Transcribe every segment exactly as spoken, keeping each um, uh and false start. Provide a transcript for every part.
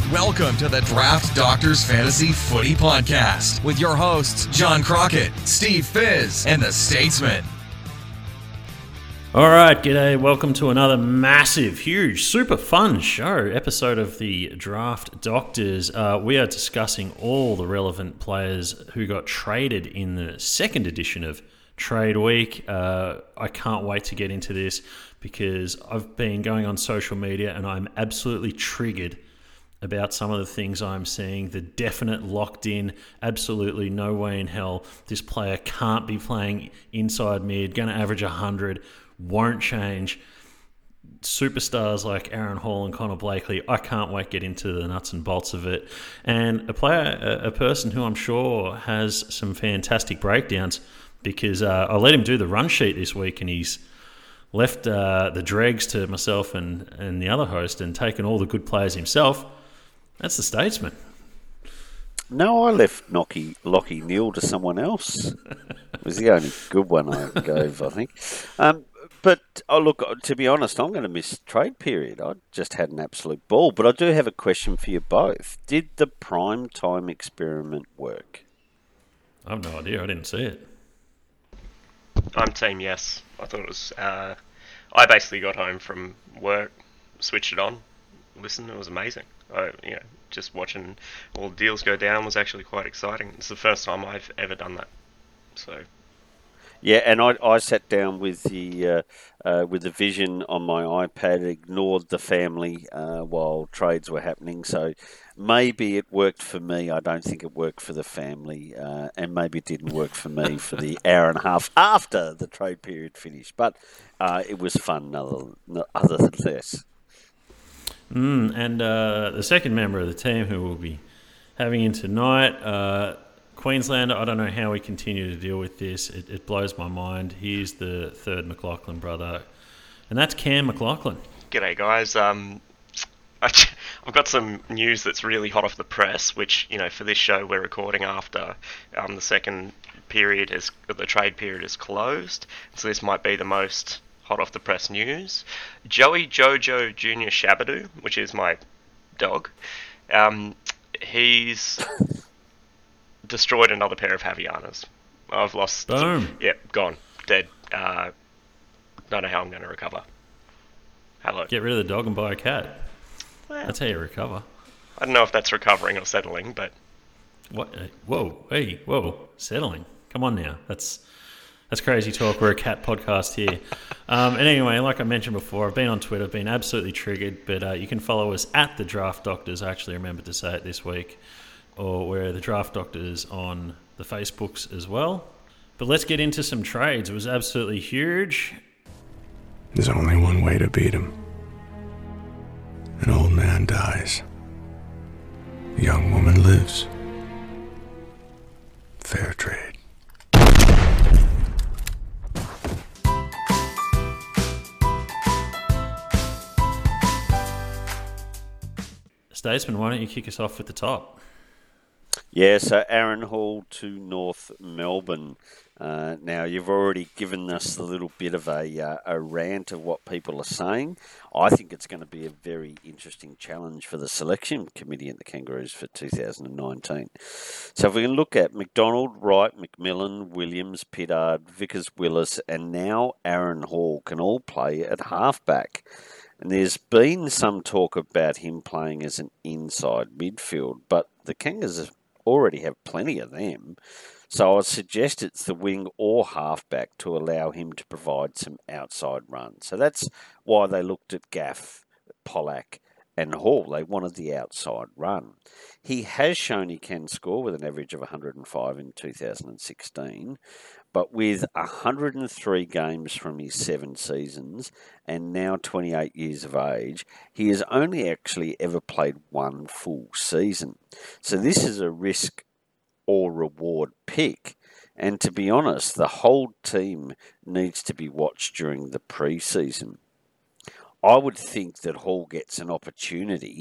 Welcome to the Draft Doctors Fantasy Footy Podcast with your hosts, John Crockett, Steve Fizz, and the Statesman. All right, g'day. Welcome to another massive, huge, super fun show, episode of the Draft Doctors. Uh, we are discussing all the relevant players who got traded in the second edition of Trade Week. Uh, I can't wait to get into this because I've been going on social media and I'm absolutely triggered about some of the things I'm seeing. The definite locked in, absolutely no way in hell this player can't be playing inside mid, going to average one hundred, won't change. Superstars like Aaron Hall and Connor Blakely, I can't wait to get into the nuts and bolts of it. And a player, a, a person who I'm sure has some fantastic breakdowns, because uh, I let him do the run sheet this week and he's left uh, the dregs to myself and, and the other host and taken all the good players himself. That's the Statesman. No, I left Nocky, Lockie Neal to someone else. It was the only good one I gave, I think. Um, but, oh, look, to be honest, I'm going to miss trade period. I just had an absolute ball. But I do have a question for you both. Did the prime time experiment work? I have no idea. I didn't see it. I'm team yes. I thought it was... Uh, I basically got home from work, switched it on, listened, it was amazing. I, you know, just watching all the deals go down was actually quite exciting. It's the first time I've ever done that. So, yeah, and I, I sat down with the uh, uh, with the Vision on my iPad, ignored the family uh, while trades were happening. So maybe it worked for me. I don't think it worked for the family, uh, and maybe it didn't work for me for the hour and a half after the trade period finished. But uh, it was fun, other, other than this. Mm, and uh, the second member of the team who will be having in tonight, uh, Queenslander. I don't know how we continue to deal with this. It, it blows my mind. He's the third McLaughlin brother, and that's Cam McLaughlin. G'day, guys. Um, I, I've got some news that's really hot off the press, which, you know, for this show we're recording after um, the second period is the trade period is closed, so this might be the most hot off the press news. Joey Jojo Junior Shabadoo, which is my dog, um, he's destroyed another pair of Havianas. I've lost... Boom. Some, yeah, gone. Dead. Uh, don't know how I'm going to recover. Hello. Get rid of the dog and buy a cat. Well, That's how you recover. I don't know if that's recovering or settling, but... What? Whoa, hey, whoa, settling. Come on now. That's... That's crazy talk. We're a cat podcast here. Um, and anyway, like I mentioned before, I've been on Twitter, been absolutely triggered, but uh, you can follow us at The Draft Doctors. I actually remembered to say it this week. Or we're The Draft Doctors on the Facebooks as well. But let's get into some trades. It was absolutely huge. There's only one way to beat him. An old man dies. A young woman lives. Fair trade. Statesman, why don't you kick us off with the top? Yeah, so Aaron Hall to North Melbourne. Uh, now, you've already given us a little bit of a, uh, a rant of what people are saying. I think it's going to be a very interesting challenge for the selection committee at the Kangaroos for two thousand nineteen. So if we can look at McDonald, Wright, McMillan, Williams, Pittard, Vickers-Willis, and now Aaron Hall can all play at halfback. And there's been some talk about him playing as an inside midfield, but the Kangas already have plenty of them. So I'd suggest it's the wing or halfback to allow him to provide some outside runs. So that's why they looked at Gaff, Pollack and Hall. They wanted the outside run. He has shown he can score with an average of one hundred five in two thousand sixteen. But with one hundred three games from his seven seasons and now twenty-eight years of age, he has only actually ever played one full season. So this is a risk or reward pick. And to be honest, the whole team needs to be watched during the pre-season. I would think that Hall gets an opportunity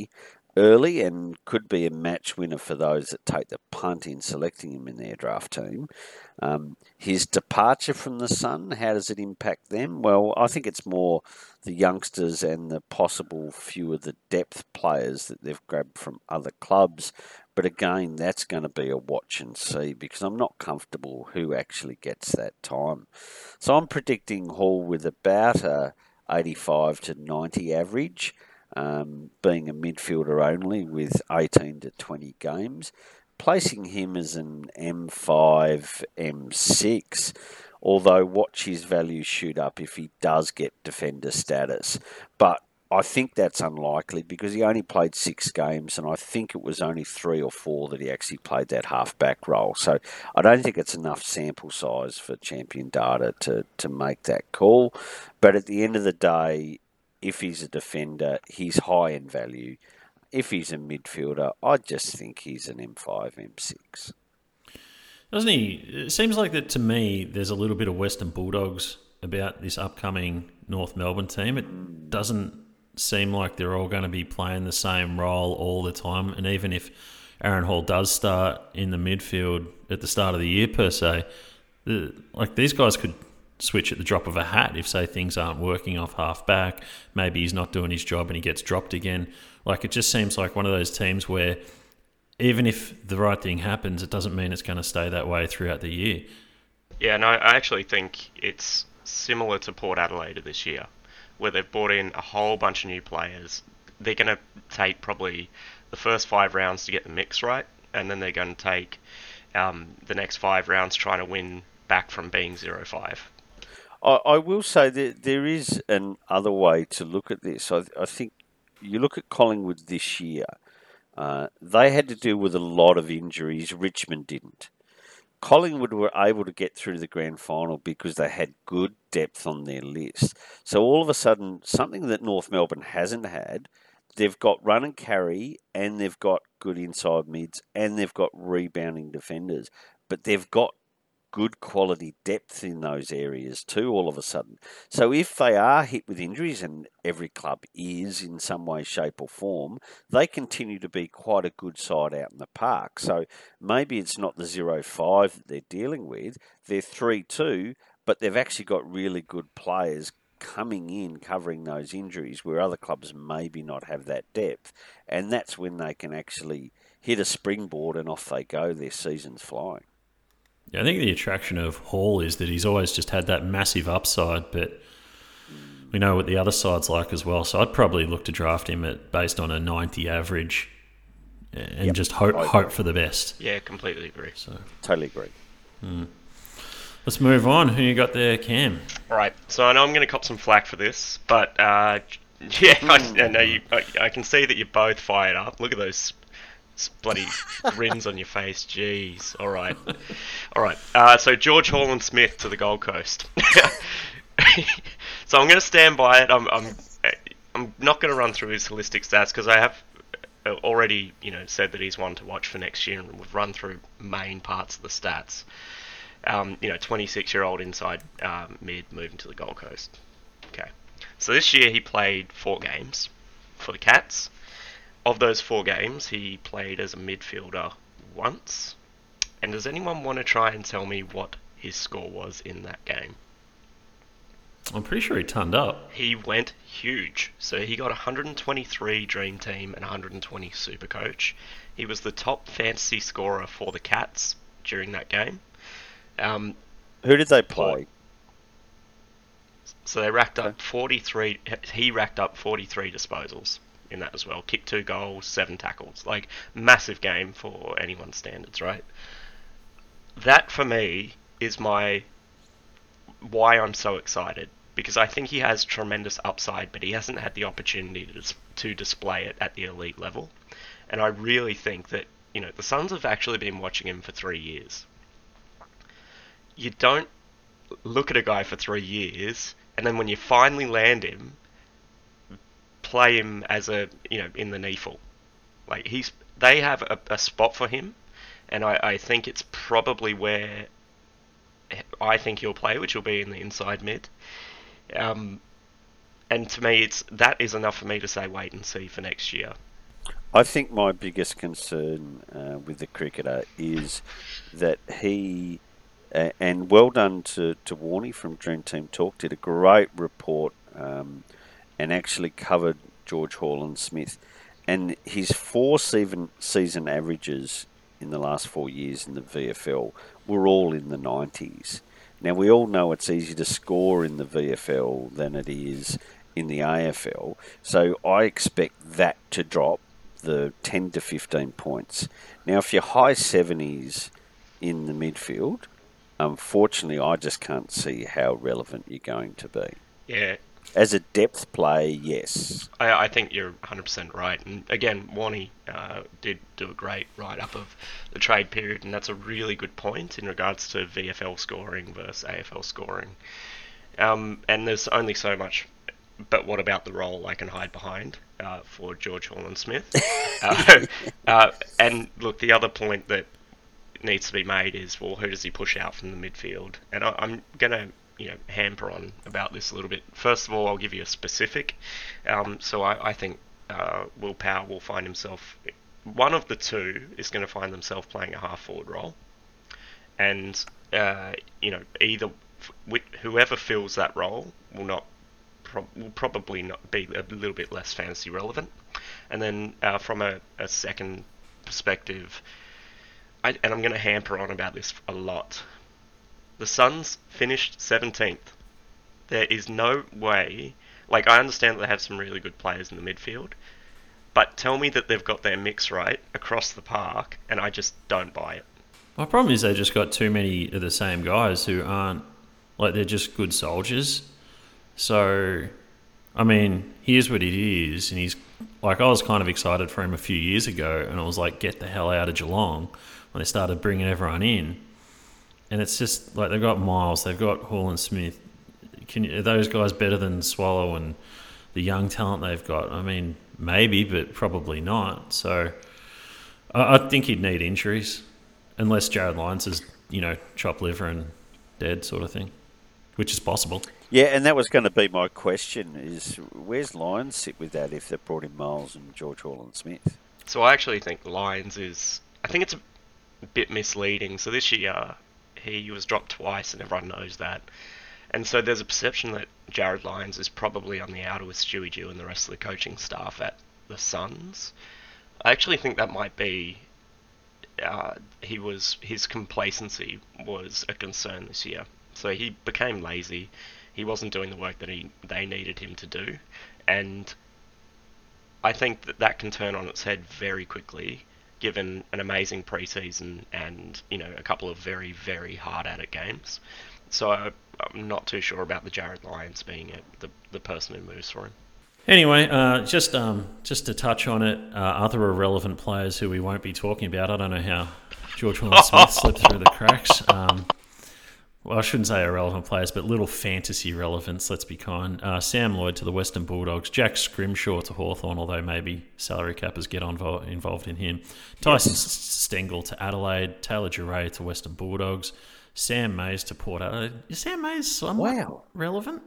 early and could be a match winner for those that take the punt in selecting him in their draft team. Um, his departure from the Sun, how does it impact them? Well, I think it's more the youngsters and the possible few of the depth players that they've grabbed from other clubs. But again, that's going to be a watch and see because I'm not comfortable who actually gets that time. So I'm predicting Hall with about a eighty-five to ninety average, um, being a midfielder only with eighteen to twenty games, placing him as an M five, M six, although watch his value shoot up if he does get defender status. But I think that's unlikely because he only played six games and I think it was only three or four that he actually played that half-back role. So I don't think it's enough sample size for Champion Data to, to make that call. But at the end of the day, if he's a defender, he's high in value. If he's a midfielder, I just think he's an M five, M six. Doesn't he? It seems like that to me, there's a little bit of Western Bulldogs about this upcoming North Melbourne team. It doesn't seem like they're all going to be playing the same role all the time. And even if Aaron Hall does start in the midfield at the start of the year per se, the, like these guys could switch at the drop of a hat if, say, things aren't working off half back. Maybe he's not doing his job and he gets dropped again. Like it just seems like one of those teams where even if the right thing happens, it doesn't mean it's going to stay that way throughout the year. Yeah, no, I actually think it's similar to Port Adelaide this year, where they've brought in a whole bunch of new players. They're going to take probably the first five rounds to get the mix right, and then they're going to take um, the next five rounds trying to win back from being zero five. I, I will say that there is an other way to look at this. I, I think you look at Collingwood this year, uh, they had to deal with a lot of injuries. Richmond didn't. Collingwood were able to get through the grand final because they had good depth on their list. So all of a sudden, something that North Melbourne hasn't had, they've got run and carry and they've got good inside mids and they've got rebounding defenders. But they've got good quality depth in those areas too all of a sudden. So if they are hit with injuries, and every club is in some way, shape or form, they continue to be quite a good side out in the park. So maybe it's not the zero five that they're dealing with, they're three two, but they've actually got really good players coming in covering those injuries where other clubs maybe not have that depth. And that's when they can actually hit a springboard and off they go, their season's flying. Yeah, I think the attraction of Hall is that he's always just had that massive upside, but we know what the other side's like as well. So I'd probably look to draft him at based on a ninety average and yep. just hope hope for the best. Yeah, completely agree. So totally agree. Hmm. Let's move on. Who you got there, Cam? All right. So I know I'm going to cop some flack for this, but uh, yeah, I, I know you. I, I can see that you're both fired up. Look at those bloody grins on your face. Jeez. All right. All right. Uh, so George Holland-Smith to the Gold Coast. So I'm going to stand by it. I'm I'm I'm not going to run through his holistic stats because I have already, you know, said that he's one to watch for next year, and we've run through main parts of the stats. Um, you know, twenty-six-year-old inside um, mid moving to the Gold Coast. Okay. So this year he played four games for the Cats. Of those four games, he played as a midfielder once. And does anyone want to try and tell me what his score was in that game? I'm pretty sure he turned up. He went huge. So he got one hundred twenty-three Dream Team and one hundred twenty Supercoach. He was the top fantasy scorer for the Cats during that game. Um, Who did they play? So they racked up forty-three. He racked up forty-three disposals in that as well. Kicked two goals, seven tackles. Like, massive game for anyone's standards, right? That, for me, is my... why I'm so excited. Because I think he has tremendous upside, but he hasn't had the opportunity to, to display it at the elite level. And I really think that, you know, the Suns have actually been watching him for three years. You don't look at a guy for three years, and then when you finally land him, play him as a, you know, in the N E F L. Like, he's, they have a, a spot for him, and I, I think it's probably where I think he'll play, which will be in the inside mid. Um, and to me, it's that is enough for me to say wait and see for next year. I think my biggest concern uh, with the cricketer is that he, uh, and well done to, to Warnie from Dream Team Talk, did a great report um, and actually covered George Hall-and-Smith. And his four season, season averages in the last four years in the V F L were all in the nineties. Now, we all know it's easier to score in the V F L than it is in the A F L. So I expect that to drop the ten to fifteen points. Now, if you're high seventies in the midfield, unfortunately, I just can't see how relevant you're going to be. Yeah. As a depth play, yes. I, I think you're one hundred percent right. And again, Warnie uh, did do a great write-up of the trade period, and that's a really good point in regards to V F L scoring versus A F L scoring. Um, and there's only so much, but what about the role I can hide behind uh, for George Hall-and-Smith? uh, uh, and look, the other point that needs to be made is, well, who does he push out from the midfield? And I, I'm going to you know, hamper on about this a little bit. First of all, I'll give you a specific. Um, so I, I think uh, Will Power will find himself, one of the two is going to find themselves playing a half-forward role. And, uh, you know, either, whoever fills that role will not, pro- will probably not be a little bit less fantasy relevant. And then uh, from a, a second perspective, I, and I'm going to hamper on about this a lot, the Suns finished seventeenth. There is no way... Like, I understand that they have some really good players in the midfield, but tell me that they've got their mix right across the park, and I just don't buy it. My problem is they just got too many of the same guys who aren't... Like, they're just good soldiers. So, I mean, here's what it is, and he's... Like, I was kind of excited for him a few years ago, and I was like, get the hell out of Geelong, when they started bringing everyone in. And it's just like they've got Miles, they've got Hall-and-Smith. Can you, are those guys better than Swallow and the young talent they've got? I mean, maybe, but probably not. So I, I think he'd need injuries, unless Jared Lyons is, you know, chopped liver and dead sort of thing, which is possible. Yeah, and that was going to be my question: is where's Lyons sit with that if they brought in Miles and George Hall-and-Smith? So I actually think Lyons is. I think it's a bit misleading. So this year, he was dropped twice, and everyone knows that. And so there's a perception that Jared Lyons is probably on the outer with Stewie Dew and the rest of the coaching staff at the Suns. I actually think that might be... Uh, he was his complacency was a concern this year. So he became lazy. He wasn't doing the work that he they needed him to do. And I think that that can turn on its head very quickly, given an amazing preseason and, you know, a couple of very, very hard-at-it games. So I, I'm not too sure about the Jared Lyons being a, the, the person who moves for him. Anyway, uh, just um, just to touch on it, uh, other irrelevant players who we won't be talking about. I don't know how George Hall-and-Smith slipped through the cracks. Um, well, I shouldn't say irrelevant players, but little fantasy relevance, let's be kind. Uh, Sam Lloyd to the Western Bulldogs, Jack Scrimshaw to Hawthorn, although maybe salary cappers get on vo- involved in him. Tyson yes. Stengel to Adelaide, Taylor Duray to Western Bulldogs, Sam Mays to Port Adelaide. Is Sam Mays somewhat wow. relevant?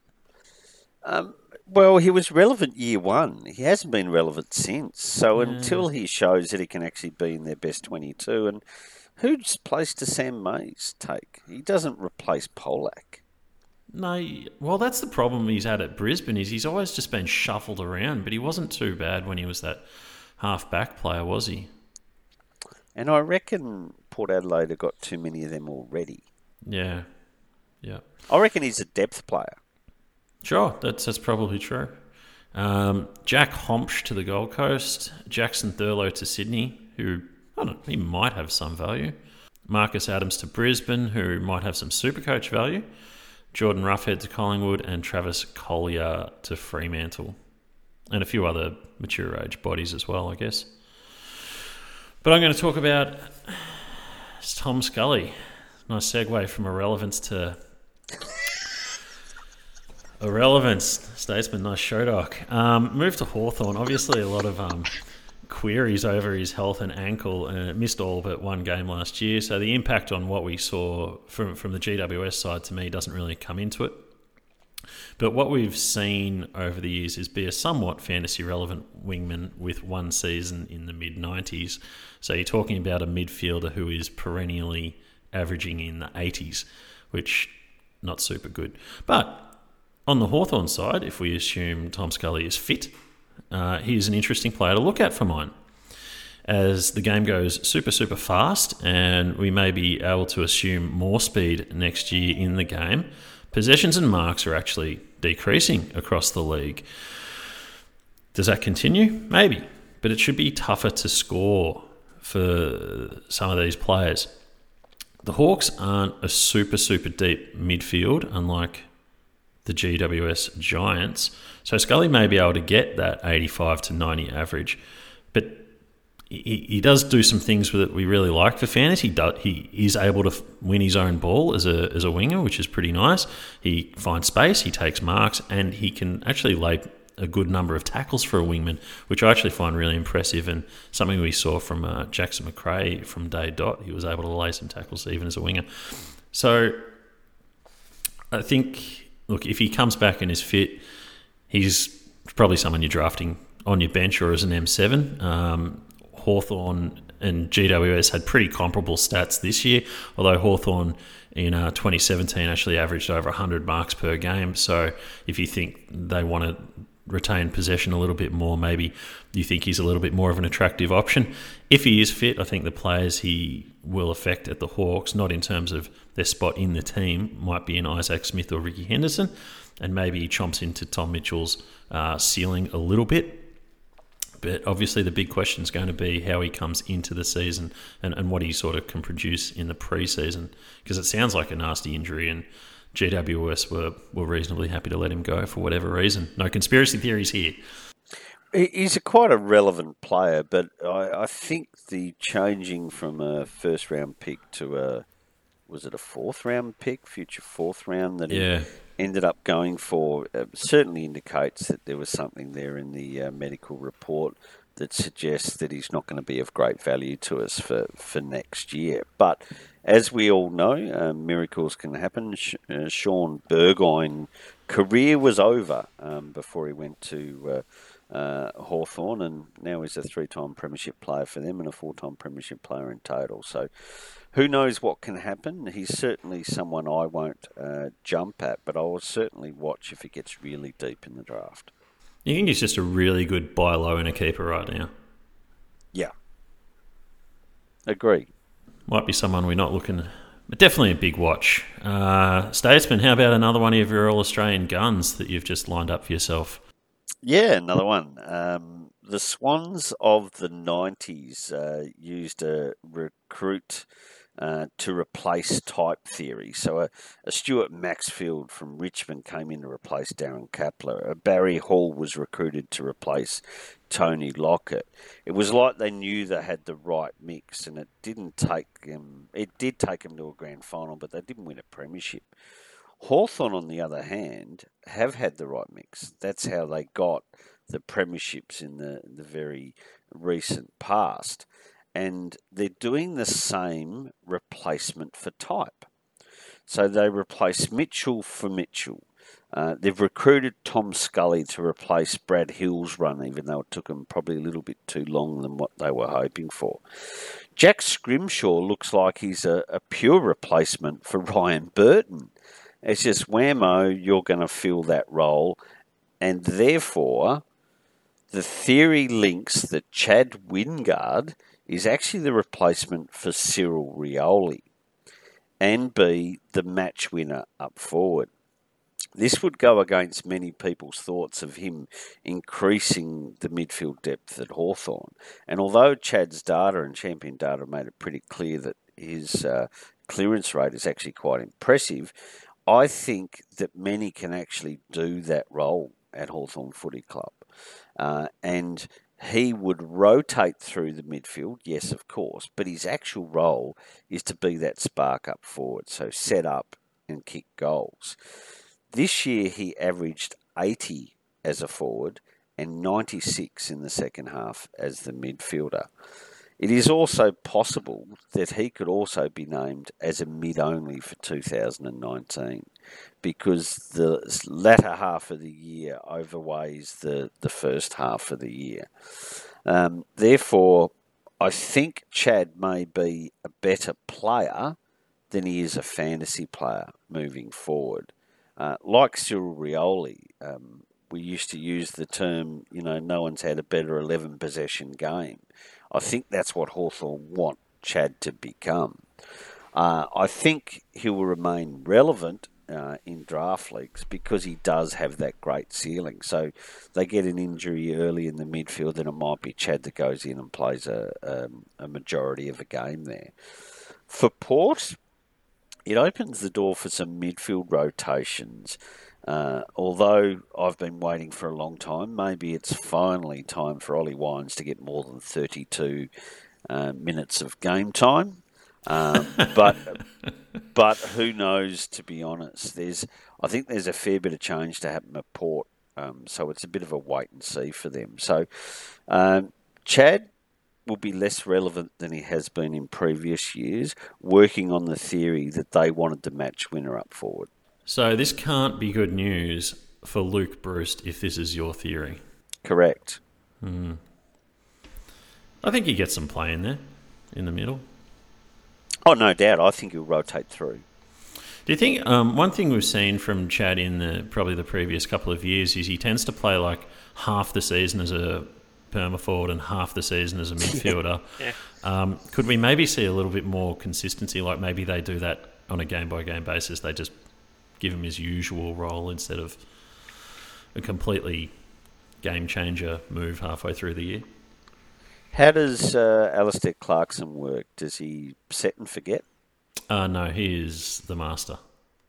Um, well, he was relevant year one. He hasn't been relevant since. So yeah. until he shows that he can actually be in their best twenty-two, and whose place does Sam Mays take? He doesn't replace Polak. No, well, that's the problem he's had at Brisbane, is he's always just been shuffled around, but he wasn't too bad when he was that half-back player, was he? And I reckon Port Adelaide have got too many of them already. Yeah, yeah. I reckon he's a depth player. Sure, that's that's probably true. Um, Jack Hompsch to the Gold Coast, Jackson Thurlow to Sydney, who, I don't know, he might have some value. Marcus Adams to Brisbane, who might have some Supercoach value. Jordan Roughhead to Collingwood, and Travis Collier to Fremantle. And a few other mature age bodies as well, I guess. But I'm going to talk about Tom Scully. Nice segue from irrelevance to... Irrelevance, Statesman, nice show doc. Um, moved to Hawthorn. Obviously, a lot of um, queries over his health and ankle, and missed all but one game last year. So the impact on what we saw from from the G W S side, to me, doesn't really come into it. But what we've seen over the years is be a somewhat fantasy relevant wingman with one season in the mid nineties. So you're talking about a midfielder who is perennially averaging in the eighties, which not super good. But on the Hawthorn side, if we assume Tom Scully is fit, uh, he's an interesting player to look at for mine. As the game goes super, super fast, and we may be able to assume more speed next year in the game, possessions and marks are actually decreasing across the league. Does that continue? Maybe. But it should be tougher to score for some of these players. The Hawks aren't a super, super deep midfield, unlike the G W S Giants. So Scully may be able to get that eighty-five to ninety average. But he, he does do some things that we really like for fantasy. He, do, he is able to win his own ball as a as a winger, which is pretty nice. He finds space, he takes marks, and he can actually lay a good number of tackles for a wingman, which I actually find really impressive, and something we saw from uh, Jackson McRae from day dot. He was able to lay some tackles even as a winger. So I think, look, if he comes back and is fit, he's probably someone you're drafting on your bench or as an M seven. Um, Hawthorn and G W S had pretty comparable stats this year, although Hawthorn in uh, twenty seventeen actually averaged over one hundred marks per game. So if you think they want to retain possession a little bit more, maybe you think he's a little bit more of an attractive option. If he is fit, I think the players he will affect at the Hawks, not in terms of their spot in the team, might be in Isaac Smith or Ricky Henderson, and maybe he chomps into Tom Mitchell's uh, ceiling a little bit. But obviously the big question is going to be how he comes into the season and, and what he sort of can produce in the pre-season, because it sounds like a nasty injury, and G W S were, were reasonably happy to let him go for whatever reason. No conspiracy theories here. He's a quite a relevant player, but I, I think the changing from a first-round pick to a, was it a fourth-round pick, future fourth round that yeah. he ended up going for, uh, certainly indicates that there was something there in the uh, medical report that suggests that he's not going to be of great value to us for, for next year. But as we all know, uh, miracles can happen. Sh- uh, Sean Burgoyne's career was over um, before he went to uh, uh, Hawthorn, and now he's a three-time premiership player for them and a four-time premiership player in total. So who knows what can happen? He's certainly someone I won't uh, jump at, but I will certainly watch if he gets really deep in the draft. You think he's just a really good buy low and a keeper right now? Yeah. Agree. Might be someone we're not looking... But definitely a big watch. Uh, Statesman, how about another one of your All-Australian guns that you've just lined up for yourself? Yeah, another one. Um, the Swans of the nineties uh, used a recruit uh, to replace type theory. So a, a Stuart Maxfield from Richmond came in to replace Darren Kapler. A Barry Hall was recruited to replace Tony Lockett. It was like they knew they had the right mix, and it didn't take them. It did take them to a grand final, but they didn't win a premiership. Hawthorn, on the other hand, have had the right mix. That's how they got the premierships in the, the very recent past. And they're doing the same replacement for type. So they replace Mitchell for Mitchell. Uh, they've recruited Tom Scully to replace Brad Hill's run, even though it took them probably a little bit too long than what they were hoping for. Jack Scrimshaw looks like he's a, a pure replacement for Ryan Burton. It's just whammo, you're going to fill that role. And therefore, the theory links that Chad Wingard is actually the replacement for Cyril Rioli and be the match winner up forward. This would go against many people's thoughts of him increasing the midfield depth at Hawthorn. And although Chad's data and Champion data made it pretty clear that his uh, clearance rate is actually quite impressive, I think that many can actually do that role at Hawthorn Footy Club. Uh, and he would rotate through the midfield, yes, of course, but his actual role is to be that spark up forward, so set up and kick goals. This year he averaged eighty as a forward and ninety-six in the second half as the midfielder. It is also possible that he could also be named as a mid-only for two thousand nineteen because the latter half of the year overweighs the, the first half of the year. Um, therefore, I think Chad may be a better player than he is a fantasy player moving forward. Uh, like Cyril Rioli, um, we used to use the term, you know, no one's had a better eleven possession game. I think that's what Hawthorn want Chad to become. Uh, I think he will remain relevant uh, in draft leagues because he does have that great ceiling. So they get an injury early in the midfield, and it might be Chad that goes in and plays a, a, a majority of a game there. For Port, it opens the door for some midfield rotations. Uh, although I've been waiting for a long time, maybe it's finally time for Ollie Wines to get more than thirty-two uh, minutes of game time. Um, but but who knows, to be honest. There's I think there's a fair bit of change to happen at Port, um, so it's a bit of a wait and see for them. So um, Chad will be less relevant than he has been in previous years, working on the theory that they wanted to match winner up forward. So this can't be good news for Luke Breust if this is your theory. Correct. Hmm. I think he gets some play in there, in the middle. Oh, no doubt. I think he'll rotate through. Do you think um, one thing we've seen from Chad in the probably the previous couple of years is he tends to play like half the season as a perma forward and half the season as a midfielder? Yeah. Um, could we maybe see a little bit more consistency? Like maybe they do that on a game by game basis. They just give him his usual role instead of a completely game changer move halfway through the year. How does uh, Alistair Clarkson work? Does he set and forget? Uh, no, he is the master.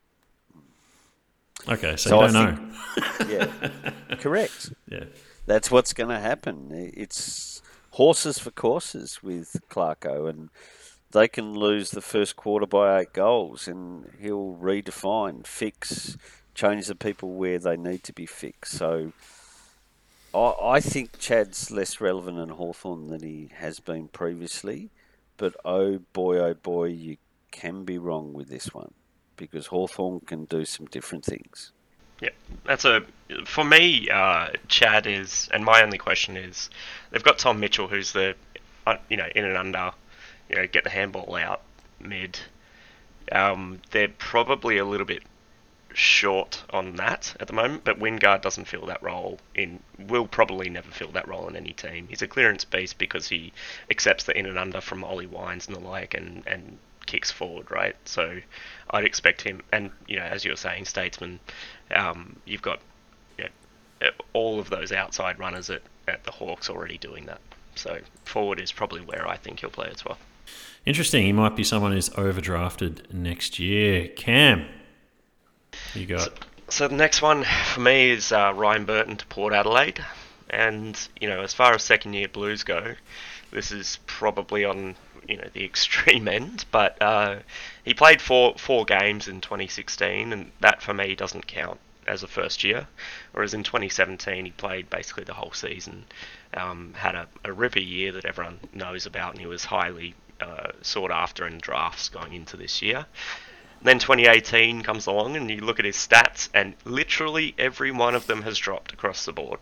Okay, so, So you I don't think- know. Yeah, correct. Yeah. That's what's going to happen. It's horses for courses with Clarko, and they can lose the first quarter by eight goals, and he'll redefine, fix, change the people where they need to be fixed. So I, I think Chad's less relevant in Hawthorn than he has been previously, but oh boy, oh boy, you can be wrong with this one because Hawthorn can do some different things. Yeah, that's a for me. Uh, Chad is, and my only question is, they've got Tom Mitchell, who's the, uh, you know, in and under, you know, get the handball out mid. Um, they're probably a little bit short on that at the moment, but Wingard doesn't fill that role in. Will probably never fill that role in any team. He's a clearance beast because he accepts the in and under from Ollie Wines and the like, and and kicks forward, right? So I'd expect him, and you know, as you were saying, Statesman. Um, you've got you know, all of those outside runners at, at the Hawks already doing that. So forward is probably where I think he'll play as well. Interesting. He might be someone who's overdrafted next year. Cam, you got? So, so the next one for me is uh, Ryan Burton to Port Adelaide. And, you know, as far as second year Blues go, this is probably on, you know, the extreme end, but uh, he played four four games in twenty sixteen, and that for me doesn't count as a first year. Whereas in twenty seventeen, he played basically the whole season, um, had a, a ripper year that everyone knows about, and he was highly uh, sought after in drafts going into this year. Then twenty eighteen comes along, and you look at his stats, and literally every one of them has dropped across the board.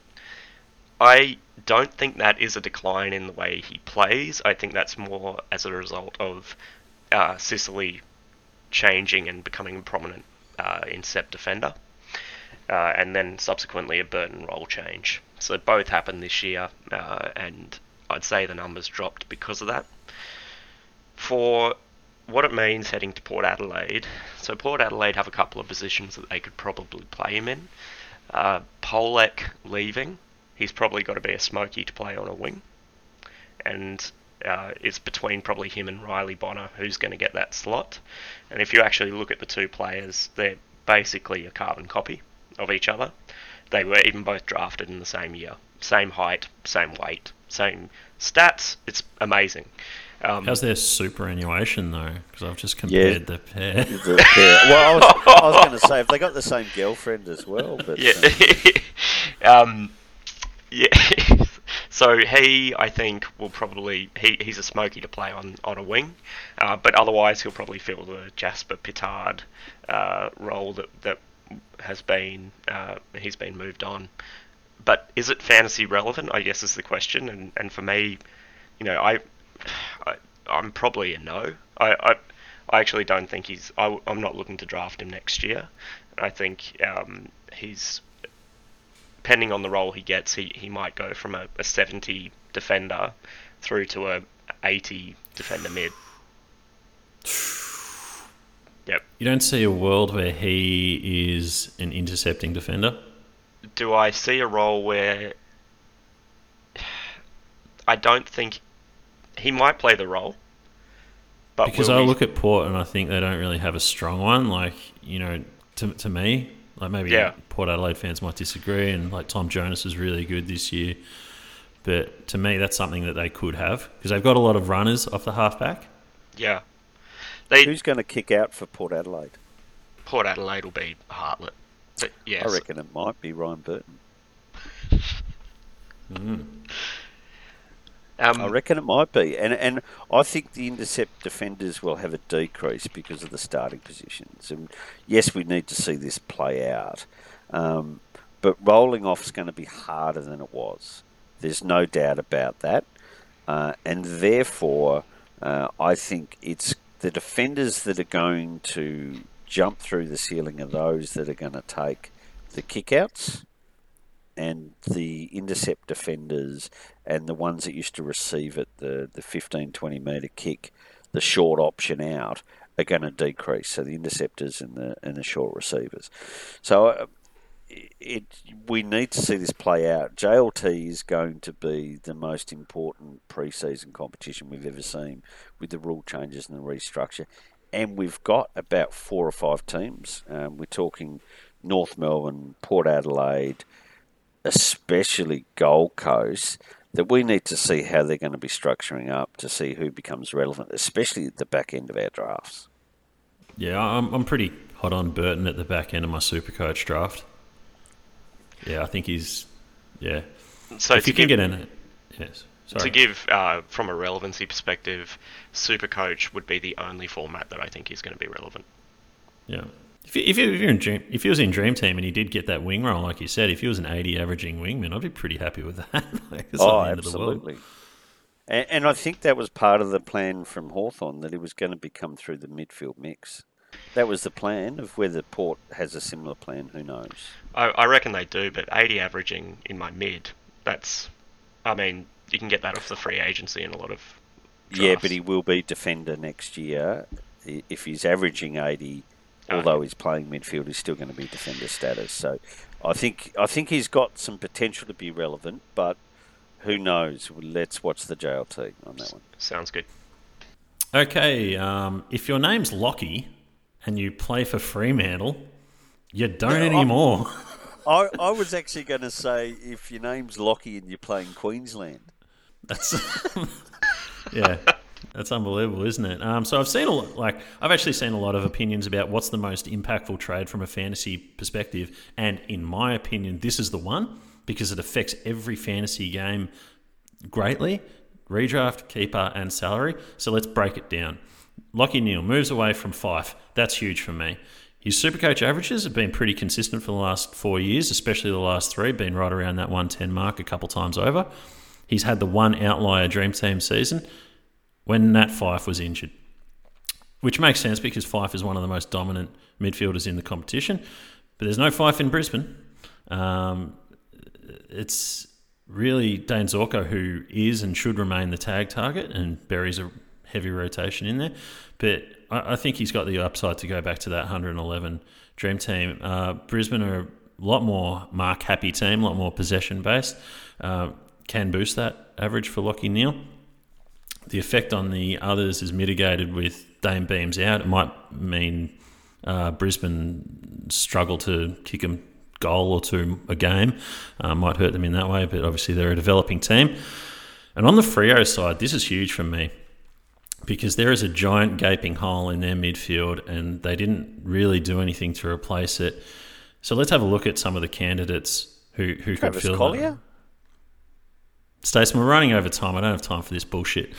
I don't think that is a decline in the way he plays. I think that's more as a result of uh, Sicily changing and becoming a prominent uh, incept defender, uh, and then subsequently a Burton role change. So both happened this year, uh, and I'd say the numbers dropped because of that. For what it means heading to Port Adelaide, so Port Adelaide have a couple of positions that they could probably play him in. Uh, Polek leaving. He's probably got to be a smoky to play on a wing. And uh, it's between probably him and Riley Bonner who's going to get that slot. And if you actually look at the two players, they're basically a carbon copy of each other. They were even both drafted in the same year. Same height, same weight, same stats. It's amazing. Um, How's their superannuation, though? Because I've just compared Yeah. the pair. The pair. Well, I was, I was going to say, if they got the same girlfriend as well. But yeah. um, um, yeah. So he, I think, will probably he, he's a smoky to play on, on a wing, uh, but otherwise he'll probably fill the Jasper Pittard uh, role that that has been uh, he's been moved on. But is it fantasy relevant? I guess is the question. And, and for me, you know, I, I I'm probably a no. I, I I actually don't think he's. I, I'm not looking to draft him next year. I think um, he's. Depending on the role he gets, he, he might go from a, a seventy defender through to a eighty defender mid. Yep. You don't see a world where he is an intercepting defender? Do I see a role where I don't think he might play the role? But because I look at Port and I think they don't really have a strong one. Like, you know, to to me, like maybe yeah. Port Adelaide fans might disagree, and like Tom Jonas is really good this year. But to me, that's something that they could have because they've got a lot of runners off the halfback. Yeah. They, Who's going to kick out for Port Adelaide? Port Adelaide will be Hartlett. But yes. I reckon it might be Ryan Burton. Mm. Um, I reckon it might be. And and I think the intercept defenders will have a decrease because of the starting positions. And yes, we need to see this play out. Um, but rolling off is going to be harder than it was. There's no doubt about that. Uh, and therefore, uh, I think it's the defenders that are going to jump through the ceiling are those that are going to take the kickouts, and the intercept defenders and the ones that used to receive it, the, the fifteen, twenty metre kick, the short option out, are going to decrease. So the interceptors and the and the short receivers. So uh, it we need to see this play out. J L T is going to be the most important pre-season competition we've ever seen with the rule changes and the restructure. And we've got about four or five teams. Um, we're talking North Melbourne, Port Adelaide, especially Gold Coast, that we need to see how they're going to be structuring up to see who becomes relevant, especially at the back end of our drafts. Yeah, I'm I'm pretty hot on Burton at the back end of my Supercoach draft. Yeah, I think he's yeah. So if you give, can get in it, yes. Sorry. To give uh, from a relevancy perspective, Supercoach would be the only format that I think is going to be relevant. Yeah. If, you, if, you, if, you're in Dream, if he was in Dream Team and he did get that wing role, like you said, if he was an eighty averaging wingman, I'd be pretty happy with that. Like, it's oh, not the end absolutely. Of the world. And, and I think that was part of the plan from Hawthorn, that he was going to become through the midfield mix. That was the plan. Of whether Port has a similar plan, who knows? I, I reckon they do, but eighty averaging in my mid, that's, I mean, you can get that off the free agency in a lot of drafts. Yeah, but he will be defender next year. If he's averaging eighty, although okay. he's playing midfield, he's still going to be defender status. So I think I think he's got some potential to be relevant, but who knows? Let's watch the J L T on that one. Sounds good. Okay, um, if your name's Lockie and you play for Fremantle, you don't No, anymore. I, I was actually going to say, if your name's Lockie and you're playing Queensland. That's yeah, that's unbelievable, isn't it? Um, so I've seen a lot, like I've actually seen a lot of opinions about what's the most impactful trade from a fantasy perspective, and in my opinion, this is the one because it affects every fantasy game greatly: redraft, keeper, and salary. So let's break it down. Lachie Neale moves away from Fife. That's huge for me. His Supercoach averages have been pretty consistent for the last four years, especially the last three, been right around that one ten mark a couple times over. He's had the one outlier Dream Team season when Nat Fife was injured, which makes sense because Fife is one of the most dominant midfielders in the competition. But there's no Fife in Brisbane. Um, it's really Dane Zorko who is and should remain the tag target, and buries a heavy rotation in there. But I, I think he's got the upside to go back to that one hundred eleven Dream Team. Uh, Brisbane are a lot more mark-happy team, a lot more possession-based. Uh, can boost that average for Lachie Neale. The effect on the others is mitigated with Dame Beams out. It might mean uh, Brisbane struggle to kick a goal or two a game. Uh, might hurt them in that way, but obviously they're a developing team. And on the Freo side, this is huge for me because there is a giant gaping hole in their midfield and they didn't really do anything to replace it. So let's have a look at some of the candidates who, who could Travis fill Collier? that. Stacey, we're running over time. I don't have time for this bullshit.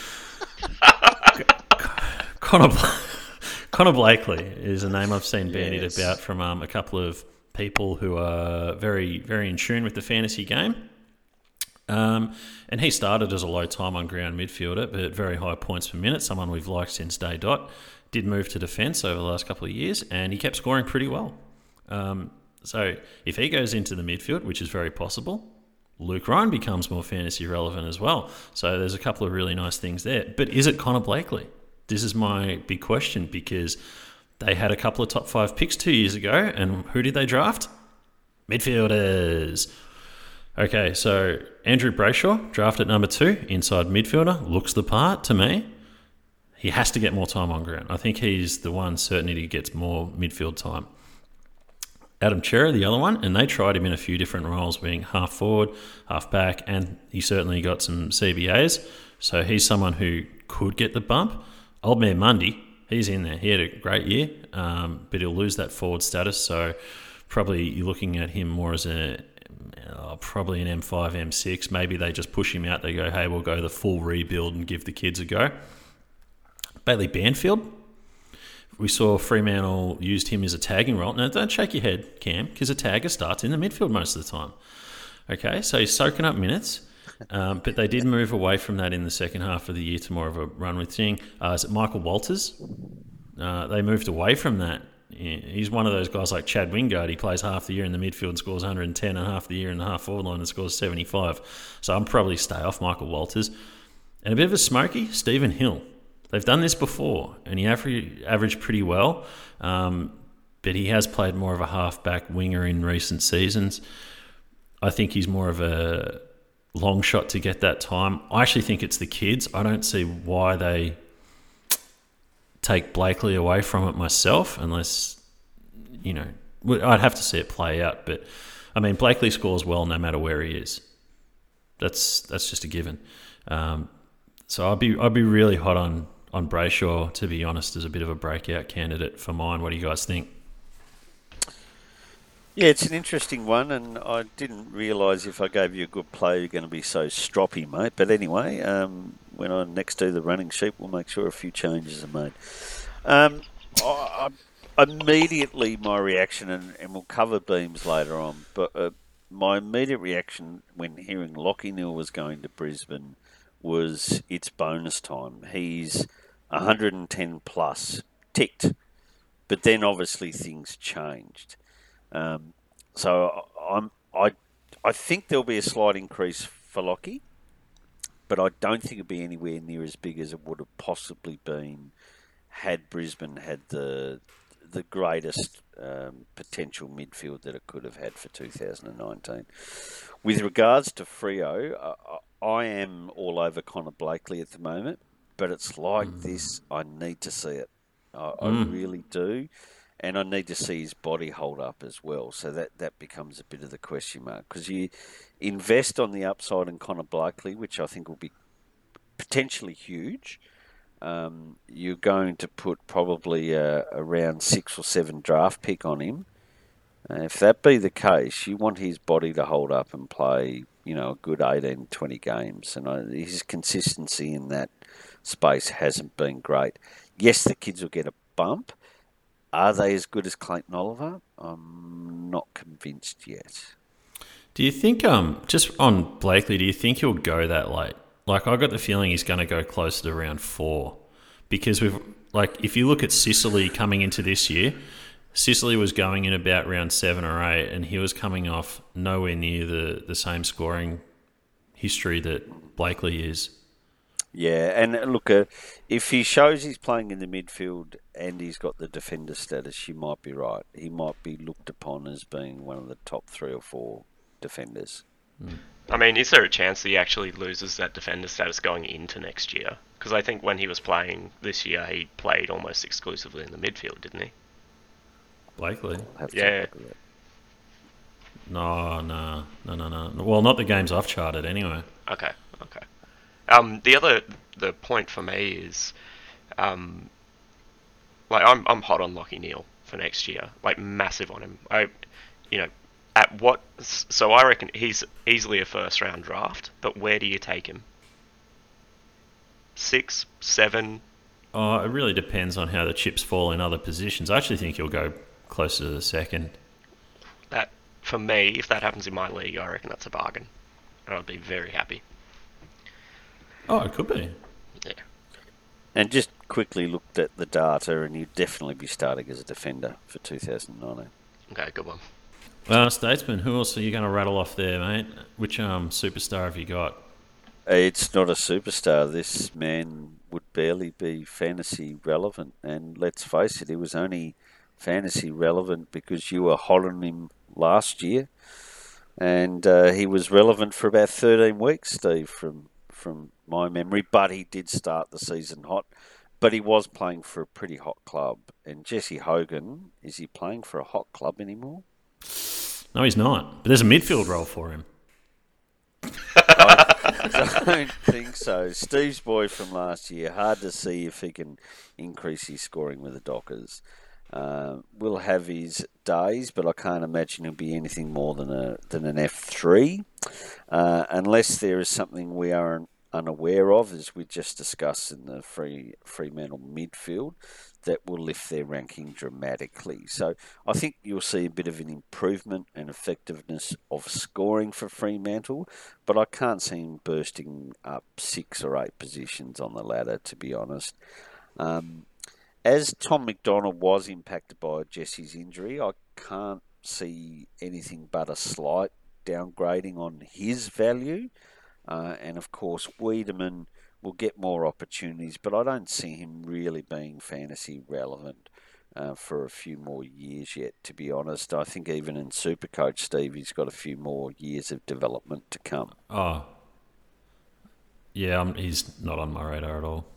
Connor, Connor Blakely is a name I've seen bandied Yes. about from um, a couple of people who are very, very in tune with the fantasy game. Um, and he started as a low time on ground midfielder, but at very high points per minute, someone we've liked since day dot. Did move to defence over the last couple of years, and he kept scoring pretty well. Um, so if he goes into the midfield, which is very possible, Luke Ryan becomes more fantasy relevant as well. So there's a couple of really nice things there. But is it Connor Blakely? This is my big question, because they had a couple of top five picks two years ago, and who did they draft? Midfielders. Okay, so Andrew Brayshaw, drafted number two, inside midfielder, looks the part to me. He has to get more time on ground. I think he's the one certainty he gets more midfield time. Adam Cerra, the other one, and they tried him in a few different roles, being half forward, half back, and he certainly got some C B As. So he's someone who could get the bump. Old Man Mundy, he's in there. He had a great year, um, but he'll lose that forward status. So probably you're looking at him more as a uh, probably an M five, M six. Maybe they just push him out. They go, hey, we'll go the full rebuild and give the kids a go. Bailey Banfield, we saw Fremantle used him as a tagging role. Now, don't shake your head, Cam, because a tagger starts in the midfield most of the time. Okay, so he's soaking up minutes, um, but they did move away from that in the second half of the year to more of a run with thing. Uh, is it Michael Walters? Uh, they moved away from that. He's one of those guys like Chad Wingard. He plays half the year in the midfield and scores one hundred ten, and half the year in the half forward line and scores seventy-five. So I'm probably stay off Michael Walters. And a bit of a smoky, Stephen Hill. They've done this before, and he averaged, averaged pretty well, um, but he has played more of a half-back winger in recent seasons. I think he's more of a long shot to get that time. I actually think it's the kids. I don't see why they take Blakely away from it myself, unless, you know, I'd have to see it play out. But, I mean, Blakely scores well no matter where he is. That's that's just a given. Um, so I'd be I'd be really hot on on Brayshaw, to be honest, as a bit of a breakout candidate for mine. What do you guys think? Yeah, it's an interesting one, and I didn't realise if I gave you a good play, you're going to be so stroppy, mate. But anyway, um, when I next do the running sheet, we'll make sure a few changes are made. Um, I, I, immediately, my reaction, and, and we'll cover Beams later on, but uh, my immediate reaction when hearing Lachie Neale was going to Brisbane was it's bonus time. He's one hundred ten plus, ticked. But then obviously things changed. Um, so I'm, I, I think there'll be a slight increase for Lachie, but I don't think it'll be anywhere near as big as it would have possibly been had Brisbane had the the greatest um, potential midfield that it could have had for two thousand nineteen. With regards to Freo, uh, I am all over Connor Blakely at the moment, but it's like mm. this. I need to see it. I, mm. I really do. And I need to see his body hold up as well. So that, that becomes a bit of the question mark. Because you invest on the upside in Connor Blakely, which I think will be potentially huge. Um, you're going to put probably a, around six or seven draft pick on him. Uh, if that be the case, you want his body to hold up and play, you know, a good eighteen, twenty games. And I, his consistency in that space hasn't been great. Yes, the kids will get a bump. Are they as good as Clayton Oliver? I'm not convinced yet. Do you think, um, just on Blakely, do you think he'll go that late? Like, I got the feeling he's going to go closer to round four. Because we've, like, if you look at Sicily coming into this year, Sicily was going in about round seven or eight, and he was coming off nowhere near the, the same scoring history that Blakely is. Yeah, and look, uh, if he shows he's playing in the midfield and he's got the defender status, you might be right. He might be looked upon as being one of the top three or four defenders. Mm. I mean, is there a chance that he actually loses that defender status going into next year? Because I think when he was playing this year, he played almost exclusively in the midfield, didn't he? Blakely? Yeah. No, no, no, no, no. Well, not the games I've charted anyway. Okay, okay. Um, the other the point for me is, um, like I'm I'm hot on Lachie Neale for next year, like massive on him. I, you know, At what? So I reckon he's easily a first round draft. But where do you take him? Six, seven. Oh, it really depends on how the chips fall in other positions. I actually think he'll go closer to the second. That for me, if that happens in my league, I reckon that's a bargain. And I'd be very happy. Oh, it could be. Yeah. And just quickly looked at the data, and you'd definitely be starting as a defender for two thousand nineteen. Okay, good one. Uh, Statesman, who else are you going to rattle off there, mate? Which um superstar have you got? It's not a superstar. This man would barely be fantasy relevant. And let's face it, he was only fantasy relevant because you were hollering him last year. And uh, he was relevant for about thirteen weeks, Steve, from, from my memory. But he did start the season hot. But he was playing for a pretty hot club. And Jesse Hogan, is he playing for a hot club anymore? No, he's not. But there's a midfield role for him. I don't think so. Steve's boy from last year, hard to see if he can increase his scoring with the Dockers. Uh, will have his days, but I can't imagine he'll be anything more than a than an F three, uh, unless there is something we are unaware of, as we just discussed in the free Fremantle midfield, that will lift their ranking dramatically. So I think you'll see a bit of an improvement and effectiveness of scoring for Fremantle, but I can't see him bursting up six or eight positions on the ladder, to be honest. Um, as Tom McDonald was impacted by Jesse's injury, I can't see anything but a slight downgrading on his value. Uh, and of course, Wiedemann will get more opportunities, but I don't see him really being fantasy relevant uh, for a few more years yet, to be honest. I think even in Supercoach, Steve, he's got a few more years of development to come. Oh. Yeah, um, he's not on my radar at all.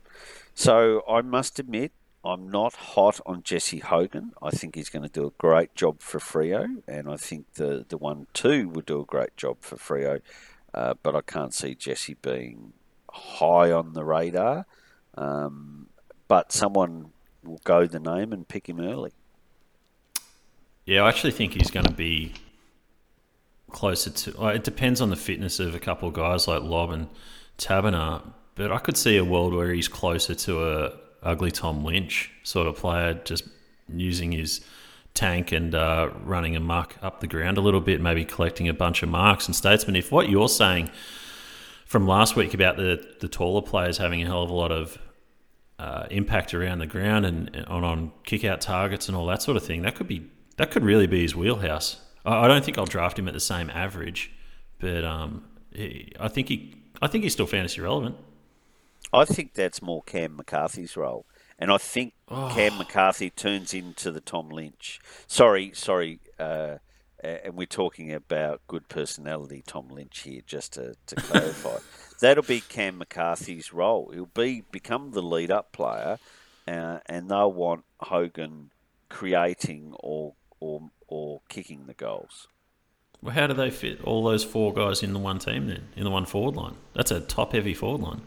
So I must admit, I'm not hot on Jesse Hogan. I think he's going to do a great job for Freo, and I think the, the one two would do a great job for Freo, uh, but I can't see Jesse being high on the radar, um, but someone will go the name and pick him early. Yeah, I actually think he's going to be closer to... Well, it depends on the fitness of a couple of guys like Lobb and Taberner, but I could see a world where he's closer to a ugly Tom Lynch sort of player, just using his tank and uh, running amok up the ground a little bit, maybe collecting a bunch of marks. And Statesman, if what you're saying from last week about the, the taller players having a hell of a lot of uh, impact around the ground and, and on, on kick-out targets and all that sort of thing, that could be that could really be his wheelhouse. I, I don't think I'll draft him at the same average, but um, he, I think he I think he's still fantasy relevant. I think that's more Cam McCarthy's role. And I think oh. Cam McCarthy turns into the Tom Lynch. Sorry, sorry, uh, and we're talking about good personality Tom Lynch here, just to, to clarify. That'll be Cam McCarthy's role. He'll be become the lead-up player, uh, and they'll want Hogan creating or or or kicking the goals. Well, how do they fit all those four guys in the one team then, in the one forward line? That's a top-heavy forward line.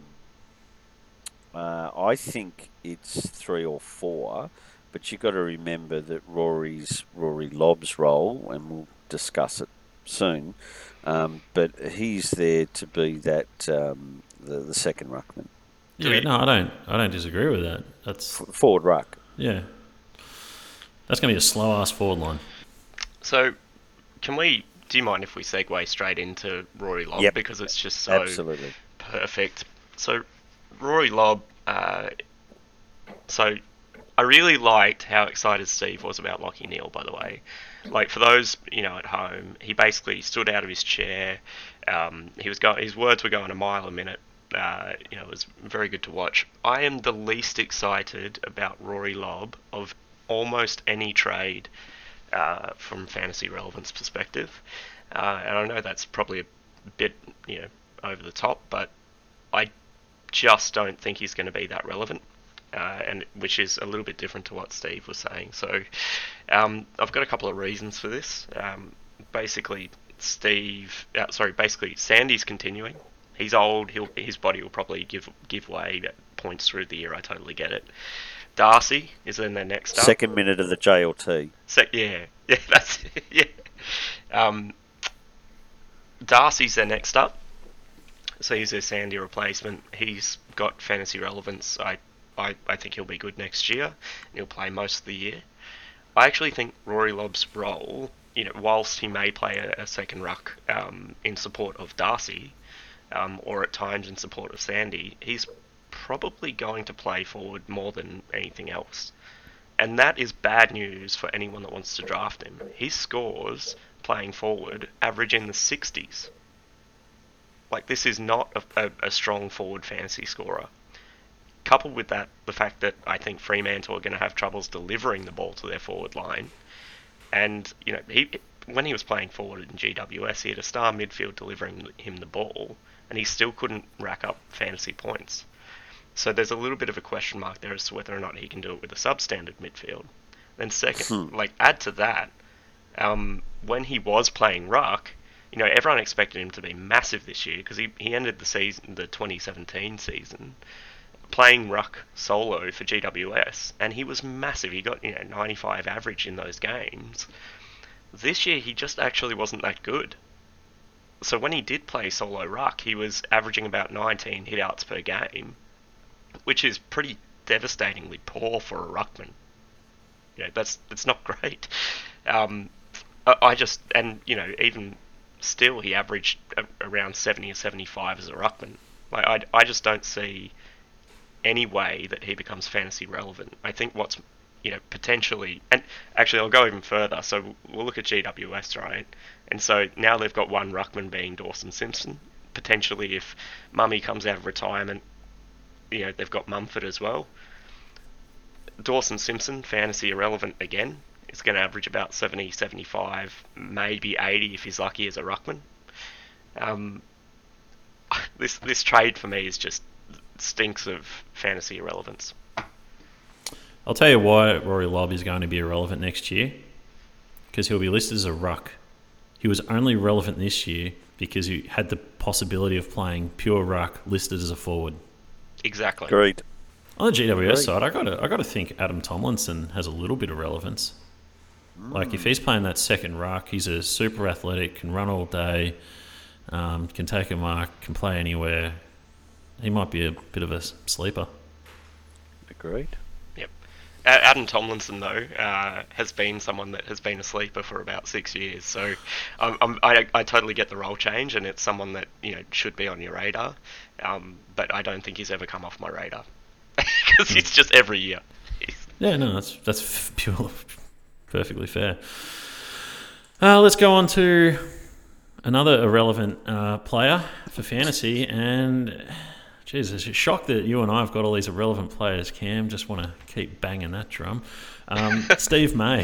Uh, I think it's three or four, but you've got to remember that Rory's Rory Lobb's role, and we'll discuss it soon, um, but he's there to be that um, the, the second ruckman. Yeah, no, I don't. I don't disagree with that. That's F- forward ruck. Yeah, that's going to be a slow ass forward line. So, can we? Do you mind if we segue straight into Rory Lobb, yep. because it's just so Absolutely. perfect. So, Rory Lobb. Uh, so, I really liked how excited Steve was about Lachie Neale, by the way. Like, for those, you know, at home, he basically stood out of his chair. Um, he was going, his words were going a mile a minute. Uh, you know, it was very good to watch. I am the least excited about Rory Lobb of almost any trade uh, from fantasy relevance perspective. Uh, and I know that's probably a bit, you know, over the top, but I just don't think he's going to be that relevant, uh, and which is a little bit different to what Steve was saying. So um, I've got a couple of reasons for this. Um, basically, Steve, uh, sorry, basically Sandy's continuing. He's old. He'll his body will probably give give way at points through the year. I totally get it. Darcy is in their next up. Second minute of the J L T. Se- yeah, yeah, that's it. Yeah. Um, Darcy's their next up. So he's their Sandy replacement. He's got fantasy relevance. I, I, I think he'll be good next year. He'll play most of the year. I actually think Rory Lobb's role, you know, whilst he may play a, a second ruck um, in support of Darcy, um, or at times in support of Sandy, he's probably going to play forward more than anything else. And that is bad news for anyone that wants to draft him. He scores playing forward average in the sixties. Like, this is not a, a, a strong forward fantasy scorer. Coupled with that, the fact that I think Fremantle are going to have troubles delivering the ball to their forward line. And, you know, he, when he was playing forward in G W S, he had a star midfield delivering him the ball, and he still couldn't rack up fantasy points. So there's a little bit of a question mark there as to whether or not he can do it with a substandard midfield. Then second, hmm. like, add to that, um, when he was playing ruck, you know, everyone expected him to be massive this year because he, he ended the season, the twenty seventeen season, playing ruck solo for G W S, and he was massive. He got, you know, ninety-five average in those games. This year, he just actually wasn't that good. So when he did play solo ruck, he was averaging about nineteen hit-outs per game, which is pretty devastatingly poor for a ruckman. You know, that's that's not great. Um, I, I just, and, you know, even still, he averaged a, around seventy or seventy-five as a ruckman. Like, I, I just don't see any way that he becomes fantasy relevant. I think what's, you know, potentially, and actually I'll go even further. So we'll look at G W S, right? And so now they've got one ruckman being Dawson Simpson. Potentially, if Mummy comes out of retirement, you know, they've got Mumford as well. Dawson Simpson, fantasy irrelevant again. He's going to average about seventy, seventy-five, maybe eighty if he's lucky as a ruckman. Um, this this trade for me is just stinks of fantasy irrelevance. I'll tell you why Rory Lobb is going to be irrelevant next year. Because he'll be listed as a ruck. He was only relevant this year because he had the possibility of playing pure ruck listed as a forward. Exactly. Agreed. On the G W S Agreed. side, I got I got to think Adam Tomlinson has a little bit of relevance. Mm. Like, if he's playing that second ruck, he's a super athletic, can run all day, um, can take a mark, can play anywhere. He might be a bit of a sleeper. Agreed. Yep. Adam Tomlinson, though, uh, has been someone that has been a sleeper for about six years. So um, I'm, I, I totally get the role change, and it's someone that, you know, should be on your radar. Um, but I don't think he's ever come off my radar because he's just every year. He's... Yeah, no, that's that's pure, perfectly fair. Uh, let's go on to another irrelevant uh, player for fantasy, and geez, it's a shock that you and I have got all these irrelevant players. Cam, just want to keep banging that drum. Um, Steve May.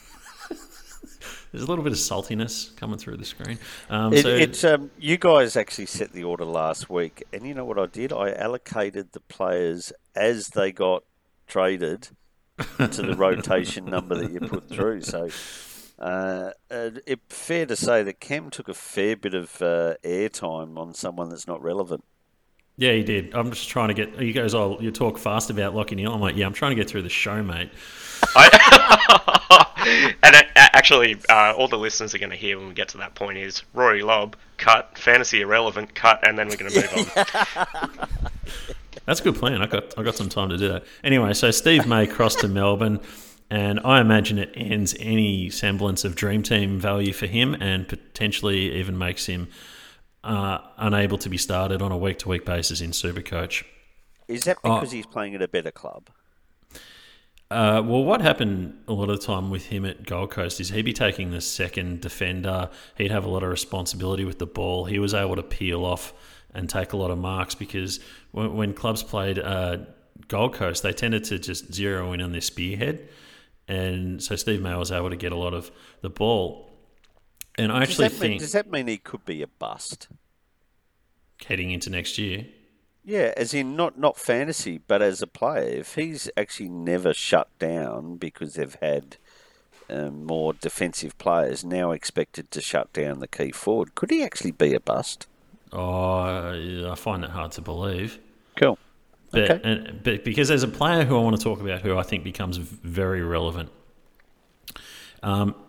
There's a little bit of saltiness coming through the screen. Um, it, so it's um, you guys actually set the order last week, and you know what I did? I allocated the players as they got traded to the rotation number that you put through. So uh, it's fair to say that Cam took a fair bit of uh, airtime on someone that's not relevant. Yeah, he did. I'm just trying to get... He goes, oh, you talk fast about Lockie Neal. I'm like, yeah, I'm trying to get through the show, mate. I, and it, actually, uh, all the listeners are going to hear when we get to that point is Rory Lobb, cut, fantasy irrelevant, cut, and then we're going to move on. That's a good plan. I got I got some time to do that. Anyway, so Steve May crossed to Melbourne, and I imagine it ends any semblance of dream team value for him, and potentially even makes him uh, unable to be started on a week to week basis in Supercoach. Is that because oh. he's playing at a better club? Uh, well, what happened a lot of the time with him at Gold Coast is he'd be taking the second defender. He'd have a lot of responsibility with the ball. He was able to peel off and take a lot of marks because when, when clubs played uh, Gold Coast, they tended to just zero in on their spearhead. And so Steve May was able to get a lot of the ball. And I actually does that think... Mean, does that mean he could be a bust? Heading into next year? Yeah, as in not, not fantasy, but as a player. If he's actually never shut down because they've had um, more defensive players now expected to shut down the key forward, could he actually be a bust? Oh, yeah, I find it hard to believe. Cool. But, okay. and, but because there's a player who I want to talk about who I think becomes very relevant. Um,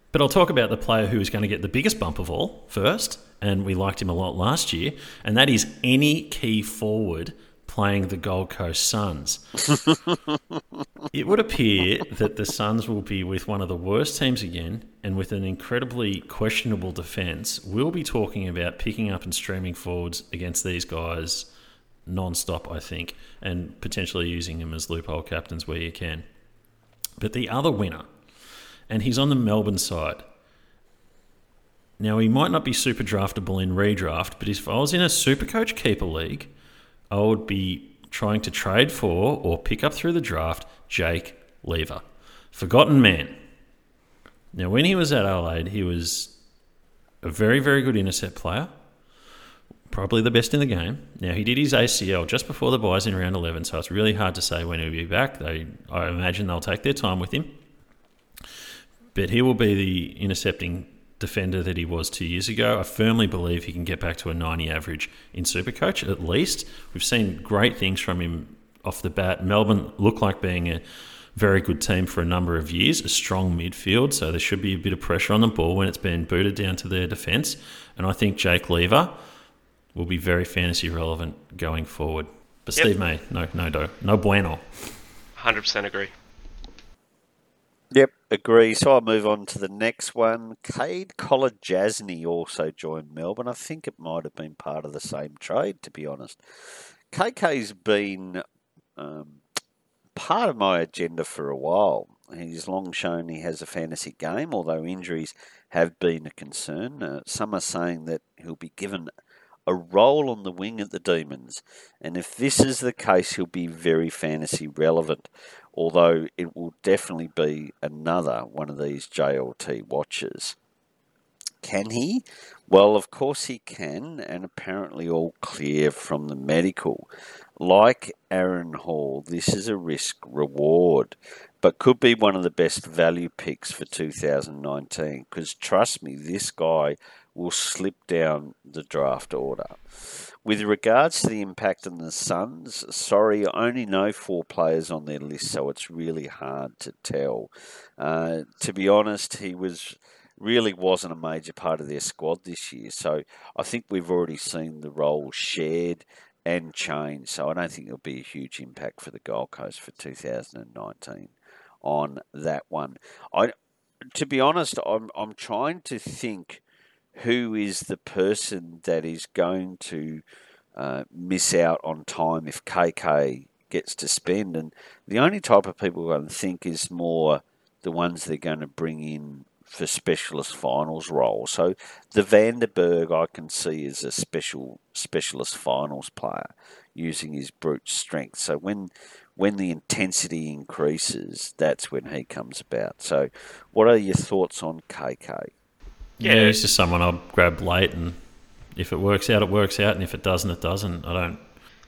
But I'll talk about the player who is going to get the biggest bump of all first, and we liked him a lot last year, and that is any key forward playing the Gold Coast Suns. It would appear that the Suns will be with one of the worst teams again, and with an incredibly questionable defence. We'll be talking about picking up and streaming forwards against these guys non-stop, I think, and potentially using them as loophole captains where you can. But the other winner, and he's on the Melbourne side. Now, he might not be super draftable in redraft, but if I was in a Supercoach keeper league, I would be trying to trade for or pick up through the draft Jake Lever. Forgotten man. Now, when he was at Adelaide, he was a very, very good intercept player. Probably the best in the game. Now, he did his A C L just before the buys in round eleven, so it's really hard to say when he'll be back. They, I imagine they'll take their time with him. But he will be the intercepting defender that he was two years ago. I firmly believe he can get back to a ninety average in Supercoach, at least. We've seen great things from him off the bat. Melbourne look like being a very good team for a number of years, a strong midfield, so there should be a bit of pressure on the ball when it's been booted down to their defence. And I think Jake Lever will be very fantasy relevant going forward. But Yep. Steve May, no, no, no, no bueno. one hundred percent agree. Yep, agree. So I'll move on to the next one. Cade Collar-Jasny also joined Melbourne. I think it might have been part of the same trade, to be honest. K K's been um, part of my agenda for a while. He's long shown he has a fantasy game, although injuries have been a concern. Uh, some are saying that he'll be given a role on the wing at the Demons, and if this is the case, he'll be very fantasy relevant, although it will definitely be another one of these J L T watches. Can he? Well, of course he can, and apparently all clear from the medical. Like Aaron Hall, this is a risk-reward, but could be one of the best value picks for two thousand nineteen, because trust me, this guy will slip down the draft order. With regards to the impact on the Suns, sorry, I only know four players on their list, so it's really hard to tell. Uh, to be honest, he was really wasn't a major part of their squad this year, so I think we've already seen the role shared and changed, so I don't think there'll be a huge impact for the Gold Coast for two thousand nineteen on that one. I, to be honest, I'm I'm trying to think who is the person that is going to uh, miss out on time if K K gets to spend. And the only type of people I can think is more the ones they're going to bring in for specialist finals roles. So the Vanderberg I can see as a special specialist finals player using his brute strength. So when when the intensity increases, that's when he comes about. So what are your thoughts on K K? Yeah, he's just someone I'll grab late, and if it works out, it works out, and if it doesn't, it doesn't. I don't.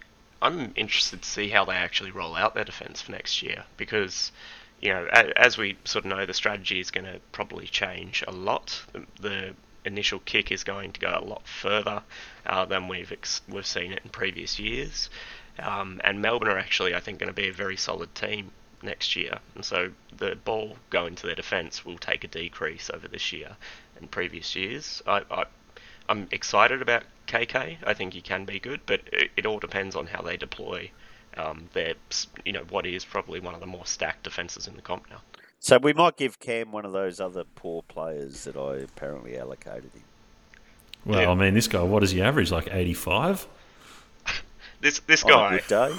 I'm interested to see how they actually roll out their defence for next year, because, you know, as we sort of know, the strategy is going to probably change a lot. The, the initial kick is going to go a lot further uh, than we've ex- we've seen it in previous years, um, and Melbourne are actually, I think, going to be a very solid team next year, and so the ball going to their defence will take a decrease over this year and previous years. I, I, I'm excited about K K. I think he can be good, but it, it all depends on how they deploy um, their, you know, what is probably one of the more stacked defences in the comp now. So we might give Cam one of those other poor players that I apparently allocated him. Well, Yeah. I mean, this guy, what does he average? Like eighty-five? This this On a guy, good day.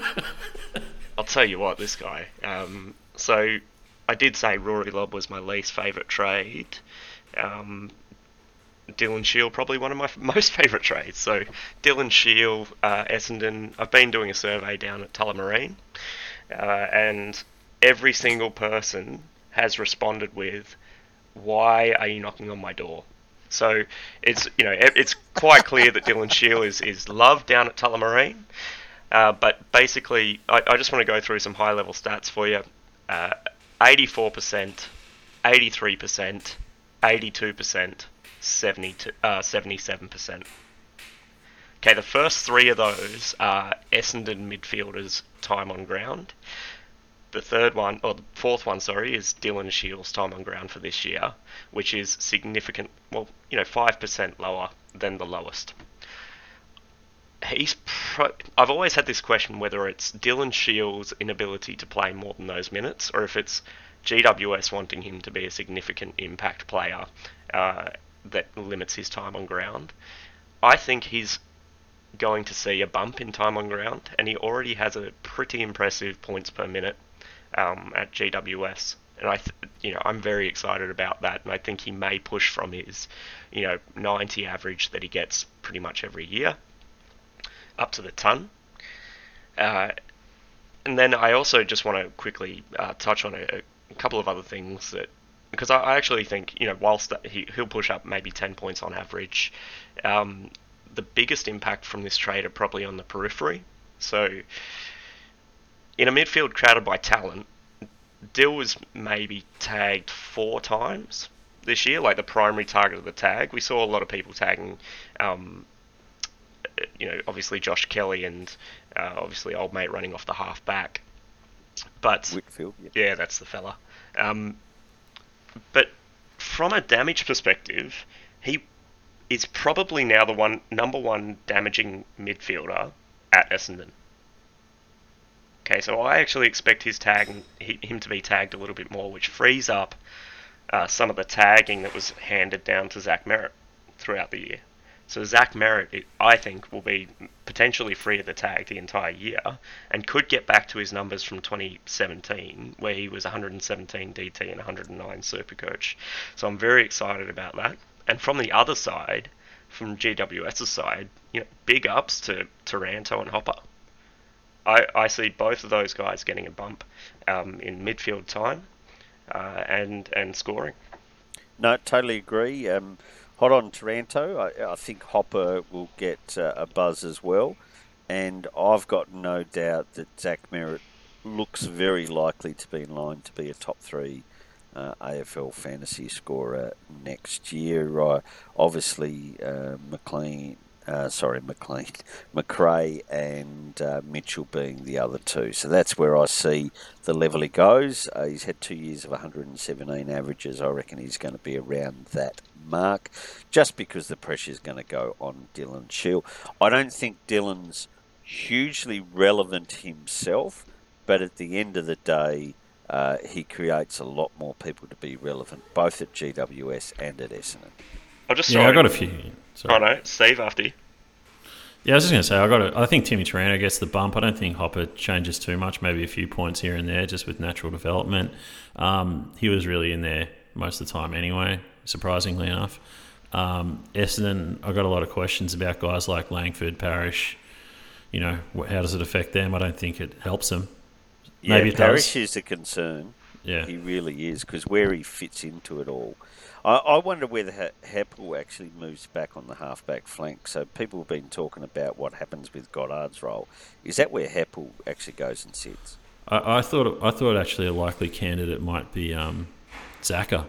I'll tell you what, this guy. Um, so I did say Rory Lobb was my least favourite trade. Um, Dylan Shield, probably one of my f- most favourite trades. So Dylan Shield, uh, Essendon. I've been doing a survey down at Tullamarine, uh, and every single person has responded with, "Why are you knocking on my door?" So it's, you know, it's quite clear that Dylan Shield is, is loved down at Tullamarine. Uh, but basically, I, I just want to go through some high-level stats for you. Uh, eighty-four percent, eighty-three percent, eighty-two percent, seventy-two, uh, seventy-seven percent. Okay, the first three of those are Essendon midfielders' time on ground. the third one, or the fourth one, sorry, is Dylan Shields' time on ground for this year, which is significant, well, you know, five percent lower than the lowest. He's pro- I've always had this question whether it's Dylan Shields' inability to play more than those minutes, or if it's G W S wanting him to be a significant impact player uh, that limits his time on ground. I think he's going to see a bump in time on ground, and he already has a pretty impressive points per minute um, at G W S. And I, th- you know, I'm very excited about that, and I think he may push from his, you know, ninety average that he gets pretty much every year up to the ton. Uh, and then I also just want to quickly uh, touch on a, a couple of other things that, because I, I actually think, you know, whilst that he, he'll push up maybe ten points on average, um, the biggest impact from this trade are probably on the periphery. So in a midfield crowded by talent, Dill was maybe tagged four times this year, like the primary target of the tag. We saw a lot of people tagging, um, you know, obviously Josh Kelly and uh, obviously old mate running off the half back. But Whitfield, yeah. yeah, that's the fella. Um, but from a damage perspective, he is probably now the one number one damaging midfielder at Essendon. Okay, so I actually expect his tag him to be tagged a little bit more, which frees up uh, some of the tagging that was handed down to Zach Merritt throughout the year. So Zach Merritt, it, I think, will be potentially free of the tag the entire year and could get back to his numbers from twenty seventeen, where he was one hundred seventeen D T and one hundred nine Supercoach. So I'm very excited about that. And from the other side, from GWS's side, you know, big ups to Taranto and Hopper. I, I see both of those guys getting a bump um, in midfield time uh, and and scoring. No, totally agree. Um, hot on Taranto. I, I think Hopper will get uh, a buzz as well. And I've got no doubt that Zach Merritt looks very likely to be in line to be a top three uh, A F L fantasy scorer next year. Uh, obviously, uh, McLean... Uh, sorry, McLean, McRae and uh, Mitchell being the other two. So that's where I see the level he goes. Uh, he's had two years of one hundred seventeen averages. I reckon he's going to be around that mark just because the pressure is going to go on Dylan Shield. I don't think Dylan's hugely relevant himself, but at the end of the day, uh, he creates a lot more people to be relevant, both at G W S and at Essendon. I'll just yeah, I got a few. Sorry. Oh no, Steve after you. Yeah, I was just going to say, I got. A, I think Timmy Taranto gets the bump. I don't think Hopper changes too much. Maybe a few points here and there, just with natural development. Um, he was really in there most of the time anyway, surprisingly enough. Um, Essendon, I got a lot of questions about guys like Langford, Parrish. You know, how does it affect them? I don't think it helps them. Maybe yeah, it Parrish does. is a concern. Yeah, he really is, because where he fits into it all. I, I wonder whether Heppel actually moves back on the half-back flank. So people have been talking about what happens with Goddard's role. Is that where Heppel actually goes and sits? I, I thought I thought actually a likely candidate might be um, Zaka.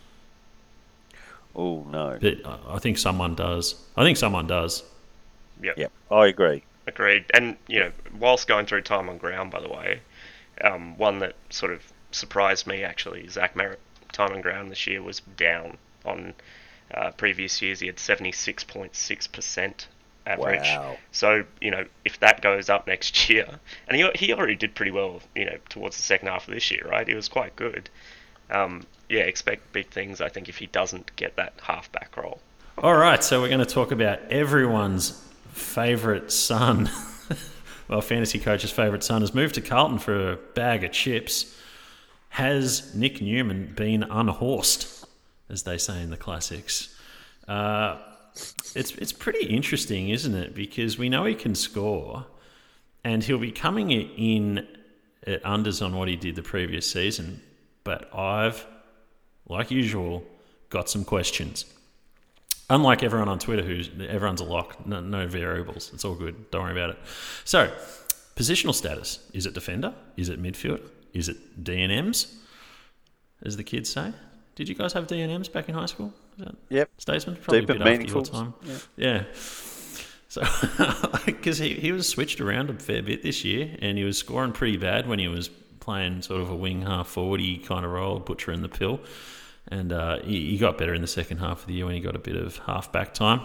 Oh, no. But I think someone does. I think someone does. Yep. Yep, I agree. Agreed. And, you know, whilst going through time on ground, by the way, um, one that sort of surprised me, actually, Zach Merritt, time on ground this year was down on uh, previous years. He had seventy-six point six percent average. Wow. So, you know, if that goes up next year, and he he already did pretty well, you know, towards the second half of this year, right? He was quite good. Um, yeah, expect big things, I think, if he doesn't get that half-back role. All right, so we're going to talk about everyone's favourite son. Well, fantasy coach's favourite son has moved to Carlton for a bag of chips. Has Nick Newman been unhorsed, as they say in the classics? Uh, it's it's pretty interesting, isn't it? Because we know he can score, and he'll be coming in at unders on what he did the previous season. But I've, like usual, got some questions. Unlike everyone on Twitter, who's everyone's a lock, no, no variables. It's all good. Don't worry about it. So, positional status: is it defender? Is it midfield? Is it D and Ms, as the kids say? Did you guys have D and Ms back in high school? Is that yep. Statesman? Probably Deep a bit and after meaningful. your time. Yeah. yeah. So, because he, he was switched around a fair bit this year, and he was scoring pretty bad when he was playing sort of a wing half forwardy kind of role, butchering the pill. And uh, he, he got better in the second half of the year when he got a bit of half-back time.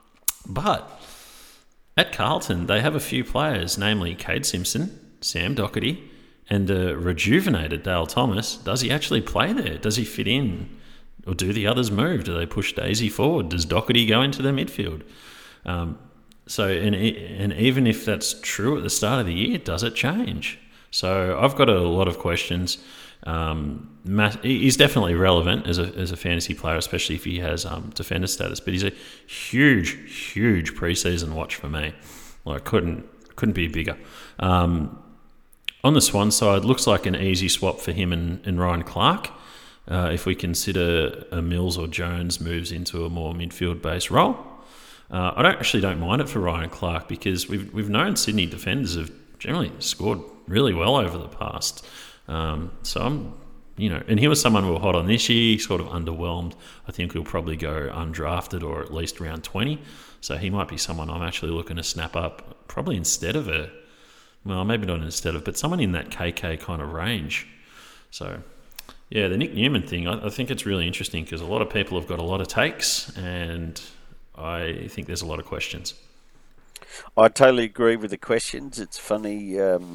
But at Carlton, they have a few players, namely Cade Simpson, Sam Doherty, and the rejuvenated Dale Thomas. Does he actually play there? Does he fit in? Or do the others move? Do they push Daisy forward? Does Doherty go into the midfield? Um, so, and, and even if that's true at the start of the year, does it change? So I've got a lot of questions. Um, mass, he's definitely relevant as a as a fantasy player, especially if he has um, defender status. But he's a huge, huge preseason watch for me. Like couldn't couldn't be bigger. Um, on the Swan side, looks like an easy swap for him and, and Ryan Clark. Uh, if we consider a Mills or Jones moves into a more midfield-based role, uh, I don't actually don't mind it for Ryan Clark because we've we've known Sydney defenders have generally scored really well over the past. Um, so I'm, you know, and he was someone we were hot on this year. Sort of underwhelmed. I think he'll probably go undrafted or at least round twenty. So he might be someone I'm actually looking to snap up, probably instead of a, well, maybe not instead of, but someone in that K K kind of range. So. Yeah, the Nick Newman thing, I, I think it's really interesting because a lot of people have got a lot of takes and I think there's a lot of questions. I totally agree with the questions. It's funny, um,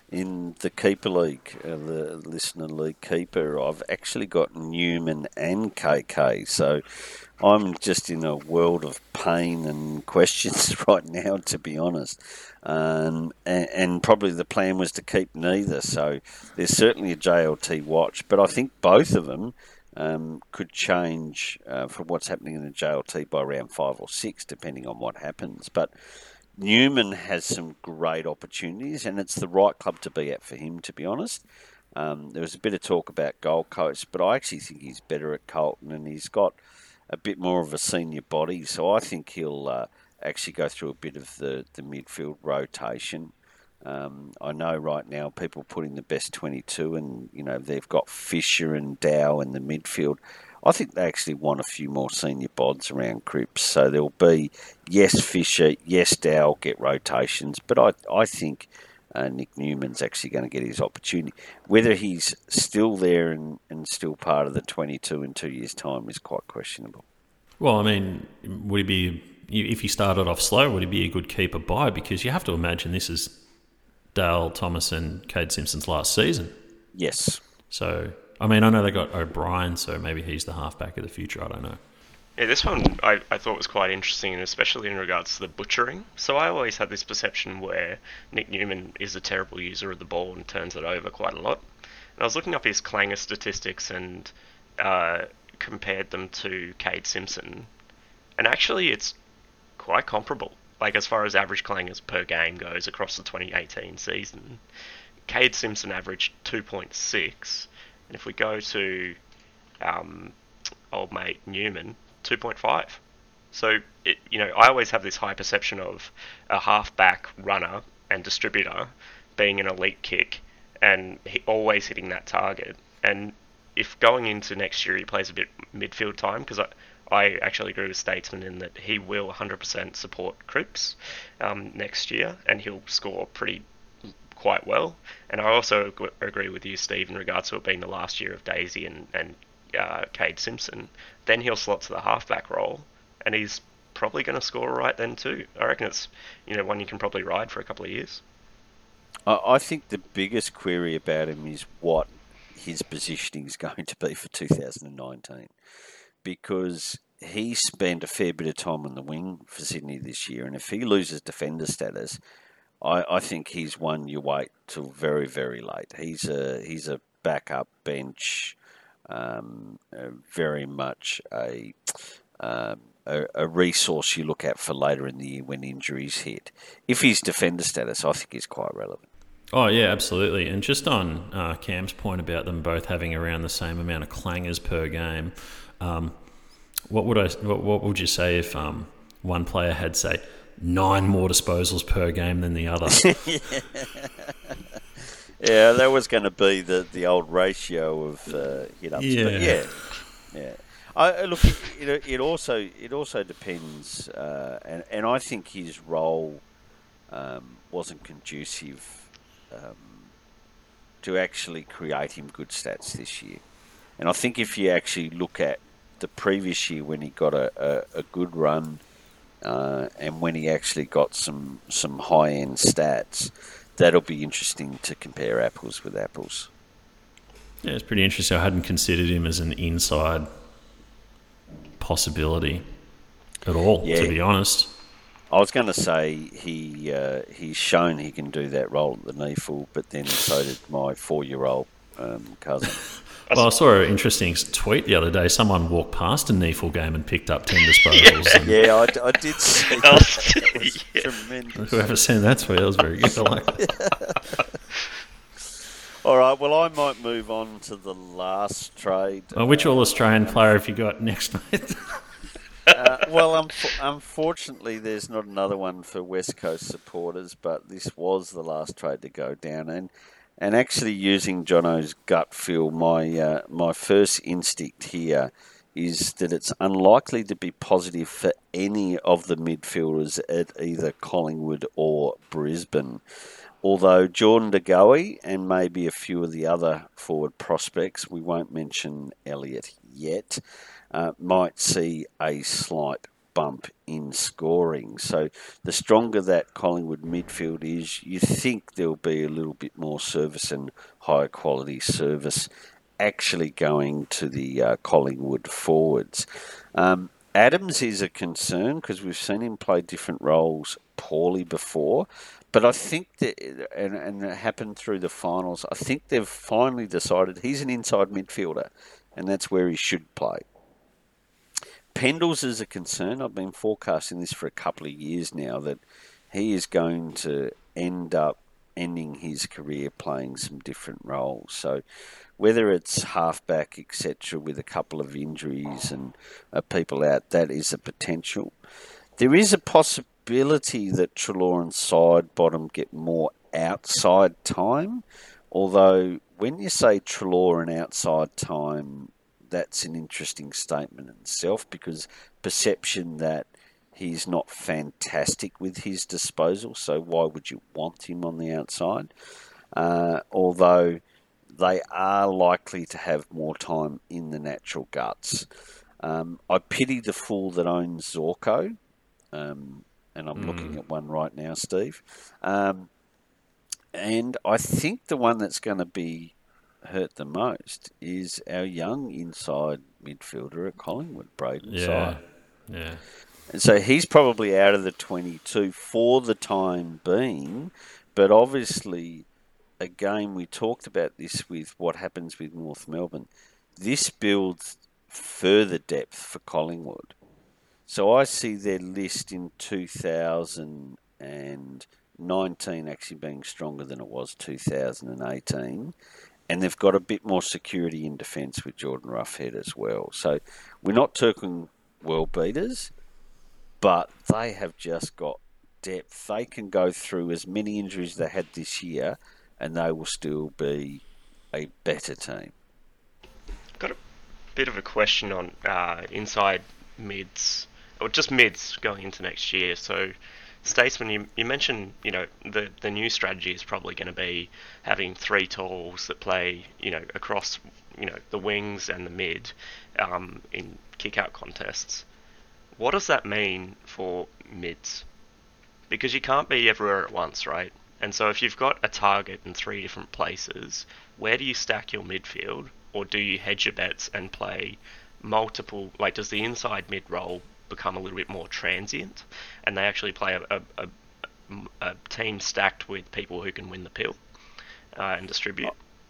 in the Keeper League, uh, the Listener League Keeper, I've actually got Newman and K K, so I'm just in a world of pain and questions right now, to be honest. Um, and, and probably the plan was to keep neither, so there's certainly a J L T watch. But I think both of them um, could change uh, for what's happening in the J L T by round five or six, depending on what happens. But Newman has some great opportunities, and it's the right club to be at for him, to be honest. Um, there was a bit of talk about Gold Coast, but I actually think he's better at Carlton, and he's got a bit more of a senior body, so I think he'll uh, actually go through a bit of the, the midfield rotation. Um, I know right now people putting the best twenty-two, and you know they've got Fisher and Dow in the midfield. I think they actually want a few more senior bods around Cripps, so there'll be yes Fisher, yes Dow get rotations, but I I think uh, Nick Newman's actually going to get his opportunity. Whether he's still there and, and still part of the twenty-two in two years' time is quite questionable. Well, I mean, would he be, if he started off slow, would he be a good keeper buy? Because you have to imagine this is Dale Thomas and Cade Simpson's last season. Yes. So, I mean, I know they got O'Brien, so maybe he's the halfback of the future. I don't know. Yeah, this one I, I thought was quite interesting, and especially in regards to the butchering. So I always had this perception where Nick Newman is a terrible user of the ball and turns it over quite a lot. And I was looking up his clanger statistics and uh, compared them to Cade Simpson, and actually it's quite comparable. Like as far as average clangers per game goes across the twenty eighteen season, Cade Simpson averaged two point six, and if we go to um, old mate Newman, two point five. So, it, you know, I always have this high perception of a half-back runner and distributor being an elite kick and he, always hitting that target. And if going into next year he plays a bit midfield time, because I, I actually agree with Statesman in that he will one hundred percent support Cripps um, next year and he'll score pretty quite well. And I also ag- agree with you, Steve, in regards to it being the last year of Daisy and, and uh, Cade Simpson. Then he'll slot to the halfback role, and he's probably going to score right then too. I reckon it's, you know, one you can probably ride for a couple of years. I think the biggest query about him is what his positioning is going to be for two thousand nineteen, because he spent a fair bit of time on the wing for Sydney this year, and if he loses defender status, I, I think he's one you wait till very, very late. He's a he's a backup bench. Um, uh, very much a, um, a a resource you look at for later in the year when injuries hit. If he's defender status, I think he's quite relevant. Oh, yeah, absolutely. And just on uh, Cam's point about them both having around the same amount of clangers per game, um, what would I? What, what would you say if um, one player had, say, nine more disposals per game than the other? Yeah, that was going to be the, the old ratio of uh, hit-ups. Yeah. But yeah, yeah. I, look, it, it, it also it also depends, uh, and, and I think his role um, wasn't conducive um, to actually create him good stats this year. And I think if you actually look at the previous year when he got a, a, a good run uh, and when he actually got some, some high-end stats, that'll be interesting to compare apples with apples. Yeah, it's pretty interesting. I hadn't considered him as an inside possibility at all, yeah. to be honest. I was going to say he uh, he's shown he can do that role at the N E F L, but then so did my four-year-old um, cousin. Well, I saw an interesting tweet the other day. Someone walked past a N E F L game and picked up ten disposals. yeah, and yeah I, I did see that. That was yeah. tremendous. Whoever sent that tweet, that was very good. I like it. All right, well, I might move on to the last trade. Oh, which All-Australian player have you got next, mate? uh, well, um, unfortunately, there's not another one for West Coast supporters, but this was the last trade to go down. And and actually using Jono's gut feel, my, uh, my first instinct here is that it's unlikely to be positive for any of the midfielders at either Collingwood or Brisbane. Although Jordan De Goey and maybe a few of the other forward prospects, we won't mention Elliott yet, uh, might see a slight bump in scoring. So the stronger that Collingwood midfield is, you think there'll be a little bit more service and higher quality service actually going to the uh, Collingwood forwards. Um, Adams is a concern because we've seen him play different roles poorly before. But I think that, and, and it happened through the finals, I think they've finally decided he's an inside midfielder, and that's where he should play. Pendles is a concern. I've been forecasting this for a couple of years now, that he is going to end up ending his career playing some different roles. So whether it's halfback, et cetera, with a couple of injuries and uh, people out, that is a potential. There is a possibility ability that Treloar and Sidebottom get more outside time, although when you say Treloar and outside time, that's an interesting statement in itself, because perception that he's not fantastic with his disposal, so why would you want him on the outside? Uh, although they are likely to have more time in the natural guts. Um, I pity the fool that owns Zorko. Um, and I'm mm. looking at one right now, Steve. Um, and I think the one that's going to be hurt the most is our young inside midfielder at Collingwood, Braden yeah. Sire. Yeah. And so he's probably out of the twenty-two for the time being, but obviously, again, we talked about this with what happens with North Melbourne. This builds further depth for Collingwood. So I see their list in two thousand nineteen actually being stronger than it was two thousand eighteen. And they've got a bit more security in defence with Jordan Roughead as well. So we're not talking world beaters, but they have just got depth. They can go through as many injuries as they had this year, and they will still be a better team. Got a bit of a question on uh, inside mids. Or just mids going into next year. So, Statesman, you, you mentioned, you know, the, the new strategy is probably going to be having three talls that play, you know, across, you know, the wings and the mid um, in kick-out contests. What does that mean for mids? Because you can't be everywhere at once, right? And so if you've got a target in three different places, where do you stack your midfield? Or do you hedge your bets and play multiple, like does the inside mid role become a little bit more transient, and they actually play a, a, a, a team stacked with people who can win the pill uh, and distribute?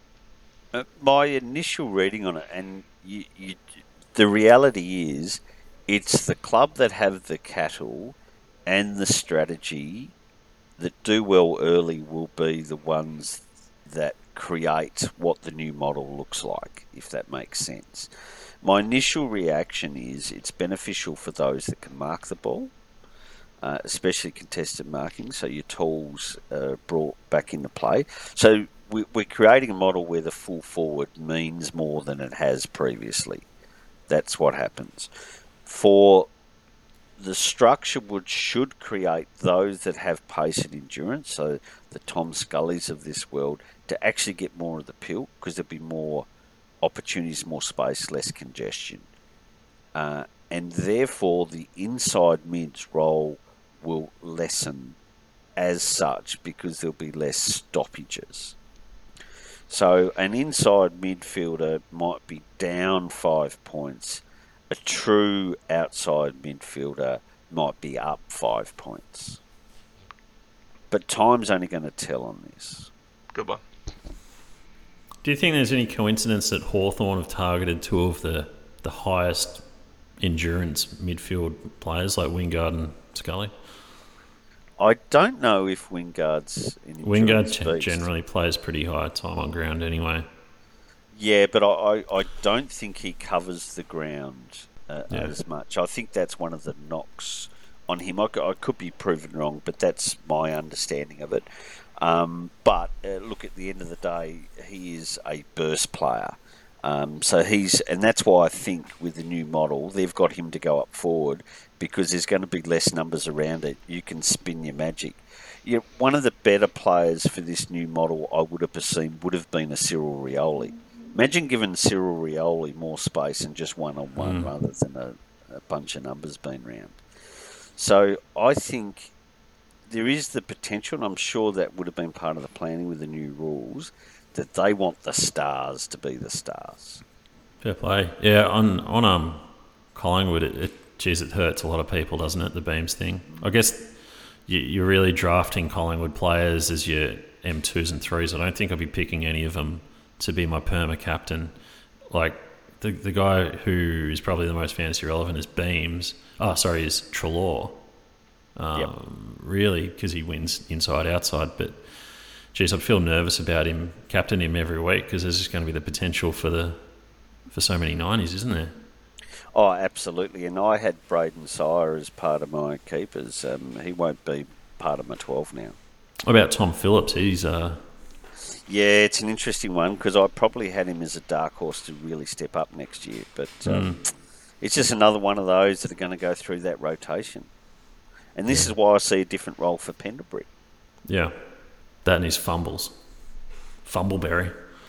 Uh, my initial reading on it, and you, you, the reality is, it's the club that have the cattle and the strategy that do well early will be the ones that create what the new model looks like, if that makes sense. My initial reaction is it's beneficial for those that can mark the ball, uh, especially contested marking, so your tools are brought back into play. So we, we're creating a model where the full forward means more than it has previously. That's what happens. For the structure would should create those that have pace and endurance, so the Tom Scullys of this world, to actually get more of the pill, because there'll be more opportunities, more space, less congestion. Uh, and therefore the inside mid's role will lessen as such, because there'll be less stoppages. So an inside midfielder might be down five points. A true outside midfielder might be up five points. But time's only going to tell on this. Good one. Do you think there's any coincidence that Hawthorn have targeted two of the, the highest endurance midfield players like Wingard and Scully? I don't know if Wingard's an endurance Wingard beast. generally plays pretty high time on ground anyway. Yeah, but I, I, I don't think he covers the ground uh, Yeah. as much. I think that's one of the knocks on him. I, c- I could be proven wrong, but that's my understanding of it. Um, but uh, look, at the end of the day, he is a burst player. Um, so he's, and that's why I think with the new model, they've got him to go up forward, because there's going to be less numbers around it. You can spin your magic. Yeah, one of the better players for this new model, I would have perceived, would have been a Cyril Rioli. Imagine giving Cyril Rioli more space and just one-on-one Mm. rather than a, a bunch of numbers being round. So I think there is the potential, and I'm sure that would have been part of the planning with the new rules, that they want the stars to be the stars. Fair play. Yeah, on on um Collingwood, it, it geez, it hurts a lot of people, doesn't it? The Beams thing. I guess you, you're really drafting Collingwood players as your M twos and threes. I don't think I'll be picking any of them to be my perma captain. Like the the guy who is probably the most fantasy relevant is Beams. Oh, sorry, is Treloar. Um, Yep. Really, because he wins inside outside, but. Geez, I'd feel nervous about him, captain him every week, because there's just going to be the potential for the for so many nineties, isn't there? Oh, absolutely. And I had Braden Sire as part of my keepers. Um, he won't be part of my twelve now. What about Tom Phillips? He's uh, Yeah, it's an interesting one, because I probably had him as a dark horse to really step up next year. But um, Mm. it's just another one of those that are going to go through that rotation. And this is why I see a different role for Pendlebury. yeah, that and his fumbles, Fumbleberry.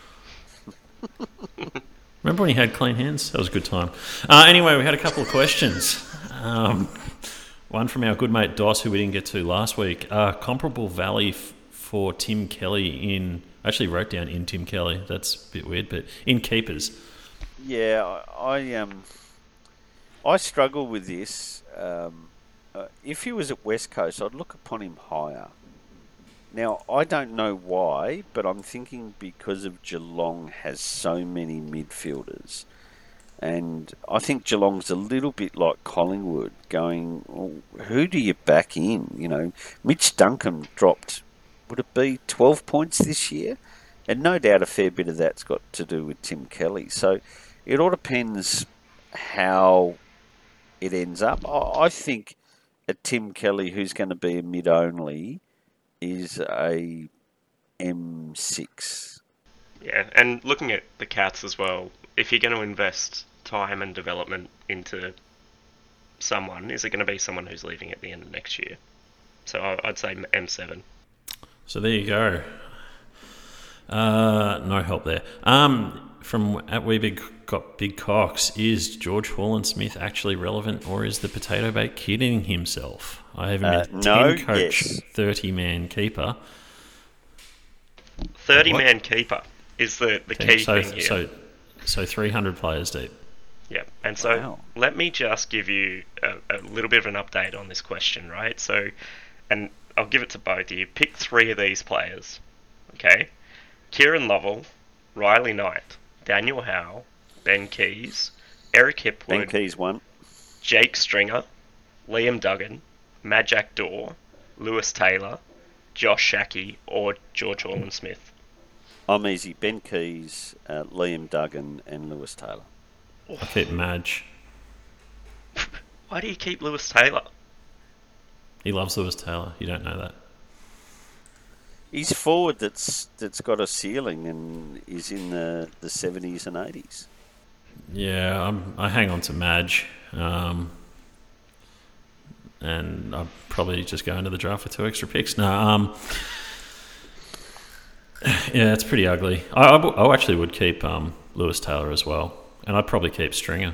Remember when he had clean hands? That was a good time. Uh, anyway, we had a couple of questions. Um, one from our good mate Doss, who we didn't get to last week. Uh, comparable value f- for Tim Kelly in... I actually wrote down in Tim Kelly. That's a bit weird, but in keepers. Yeah, I I, um, I struggle with this. Um, uh, if he was at West Coast, I'd look upon him higher. Now, I don't know why, but I'm thinking because of Geelong has so many midfielders. And I think Geelong's a little bit like Collingwood, going, well, who do you back in? You know, Mitch Duncan dropped, would it be twelve points this year? And no doubt a fair bit of that's got to do with Tim Kelly. So it all depends how it ends up. I, I think a Tim Kelly who's going to be a mid-only is a M six. Yeah, and looking at the Cats as well, if you're going to invest time and development into someone, is it going to be someone who's leaving at the end of next year? So I- I'd say M seven. So there you go. Uh, no help there. Um, from at We Big Got Big Cox, is George Hawlin-Smith actually relevant, or is the potato bake kidding himself? I have him Uh, as no, ten coach, yes. thirty man keeper. thirty-man keeper is the, the key so, thing here. so, so three hundred players deep. Yeah, and so Wow. let me just give you a, a little bit of an update on this question, right? So, and I'll give it to both of you. Pick three of these players, okay? Kieran Lovell, Riley Knight, Daniel Howe, Ben Keys, Eric Hipwood, Ben Keys one. Jake Stringer, Liam Duggan, Majak Daw, Lewis Taylor, Josh Shackey, or George Hawlin-Smith. I'm easy. Ben Keys, uh, Liam Duggan, and Lewis Taylor. I keep Madge. Why do you keep Lewis Taylor? He loves Lewis Taylor. You don't know that. He's forward that's that's got a ceiling and is in the the seventies and eighties. Yeah, I'm, I hang on to Madge. Um, and I'd probably just go into the draft with two extra picks. No, um, yeah, it's pretty ugly. I, I, I actually would keep um, Lewis Taylor as well, and I'd probably keep Stringer.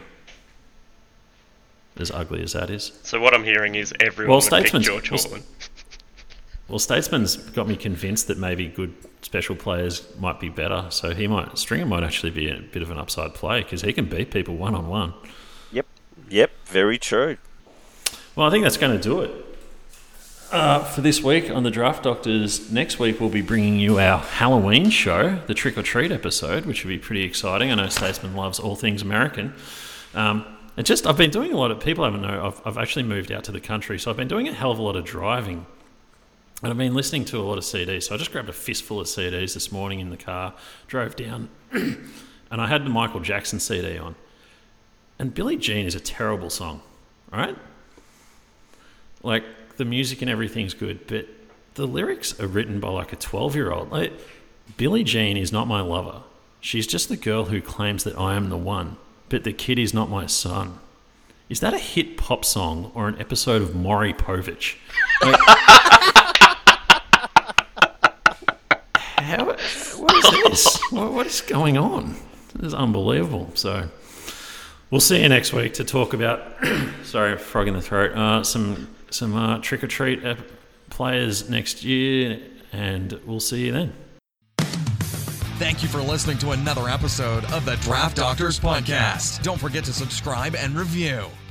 As ugly as that is. So what I'm hearing is everyone well, would pick George well, Horton. Well, Statesman's got me convinced that maybe good special players might be better. So he might Stringer might actually be a bit of an upside play because he can beat people one on one. Yep, yep, very true. Well, I think that's going to do it uh, for this week on the Draft Doctors. Next week we'll be bringing you our Halloween show, the Trick or Treat episode, which will be pretty exciting. I know Statesman loves all things American. Um, and just I've been doing a lot of people haven't know I've I've actually moved out to the country, so I've been doing a hell of a lot of driving. And I've been listening to a lot of C Ds, so I just grabbed a fistful of C Ds this morning in the car, drove down, and I had the Michael Jackson C D on. And Billie Jean is a terrible song, right? Like, the music and everything's good, but the lyrics are written by like a twelve-year-old. Like, Billie Jean is not my lover. She's just the girl who claims that I am the one, but the kid is not my son. Is that a hit pop song or an episode of Maury Povich? Like, How, what is this? What, what is going on? This is unbelievable. So we'll see you next week to talk about, sorry, frog in the throat, uh, some some uh, trick-or-treat uh, players next year, and we'll see you then. Thank you for listening to another episode of the Draft Doctors Podcast. Don't forget to subscribe and review.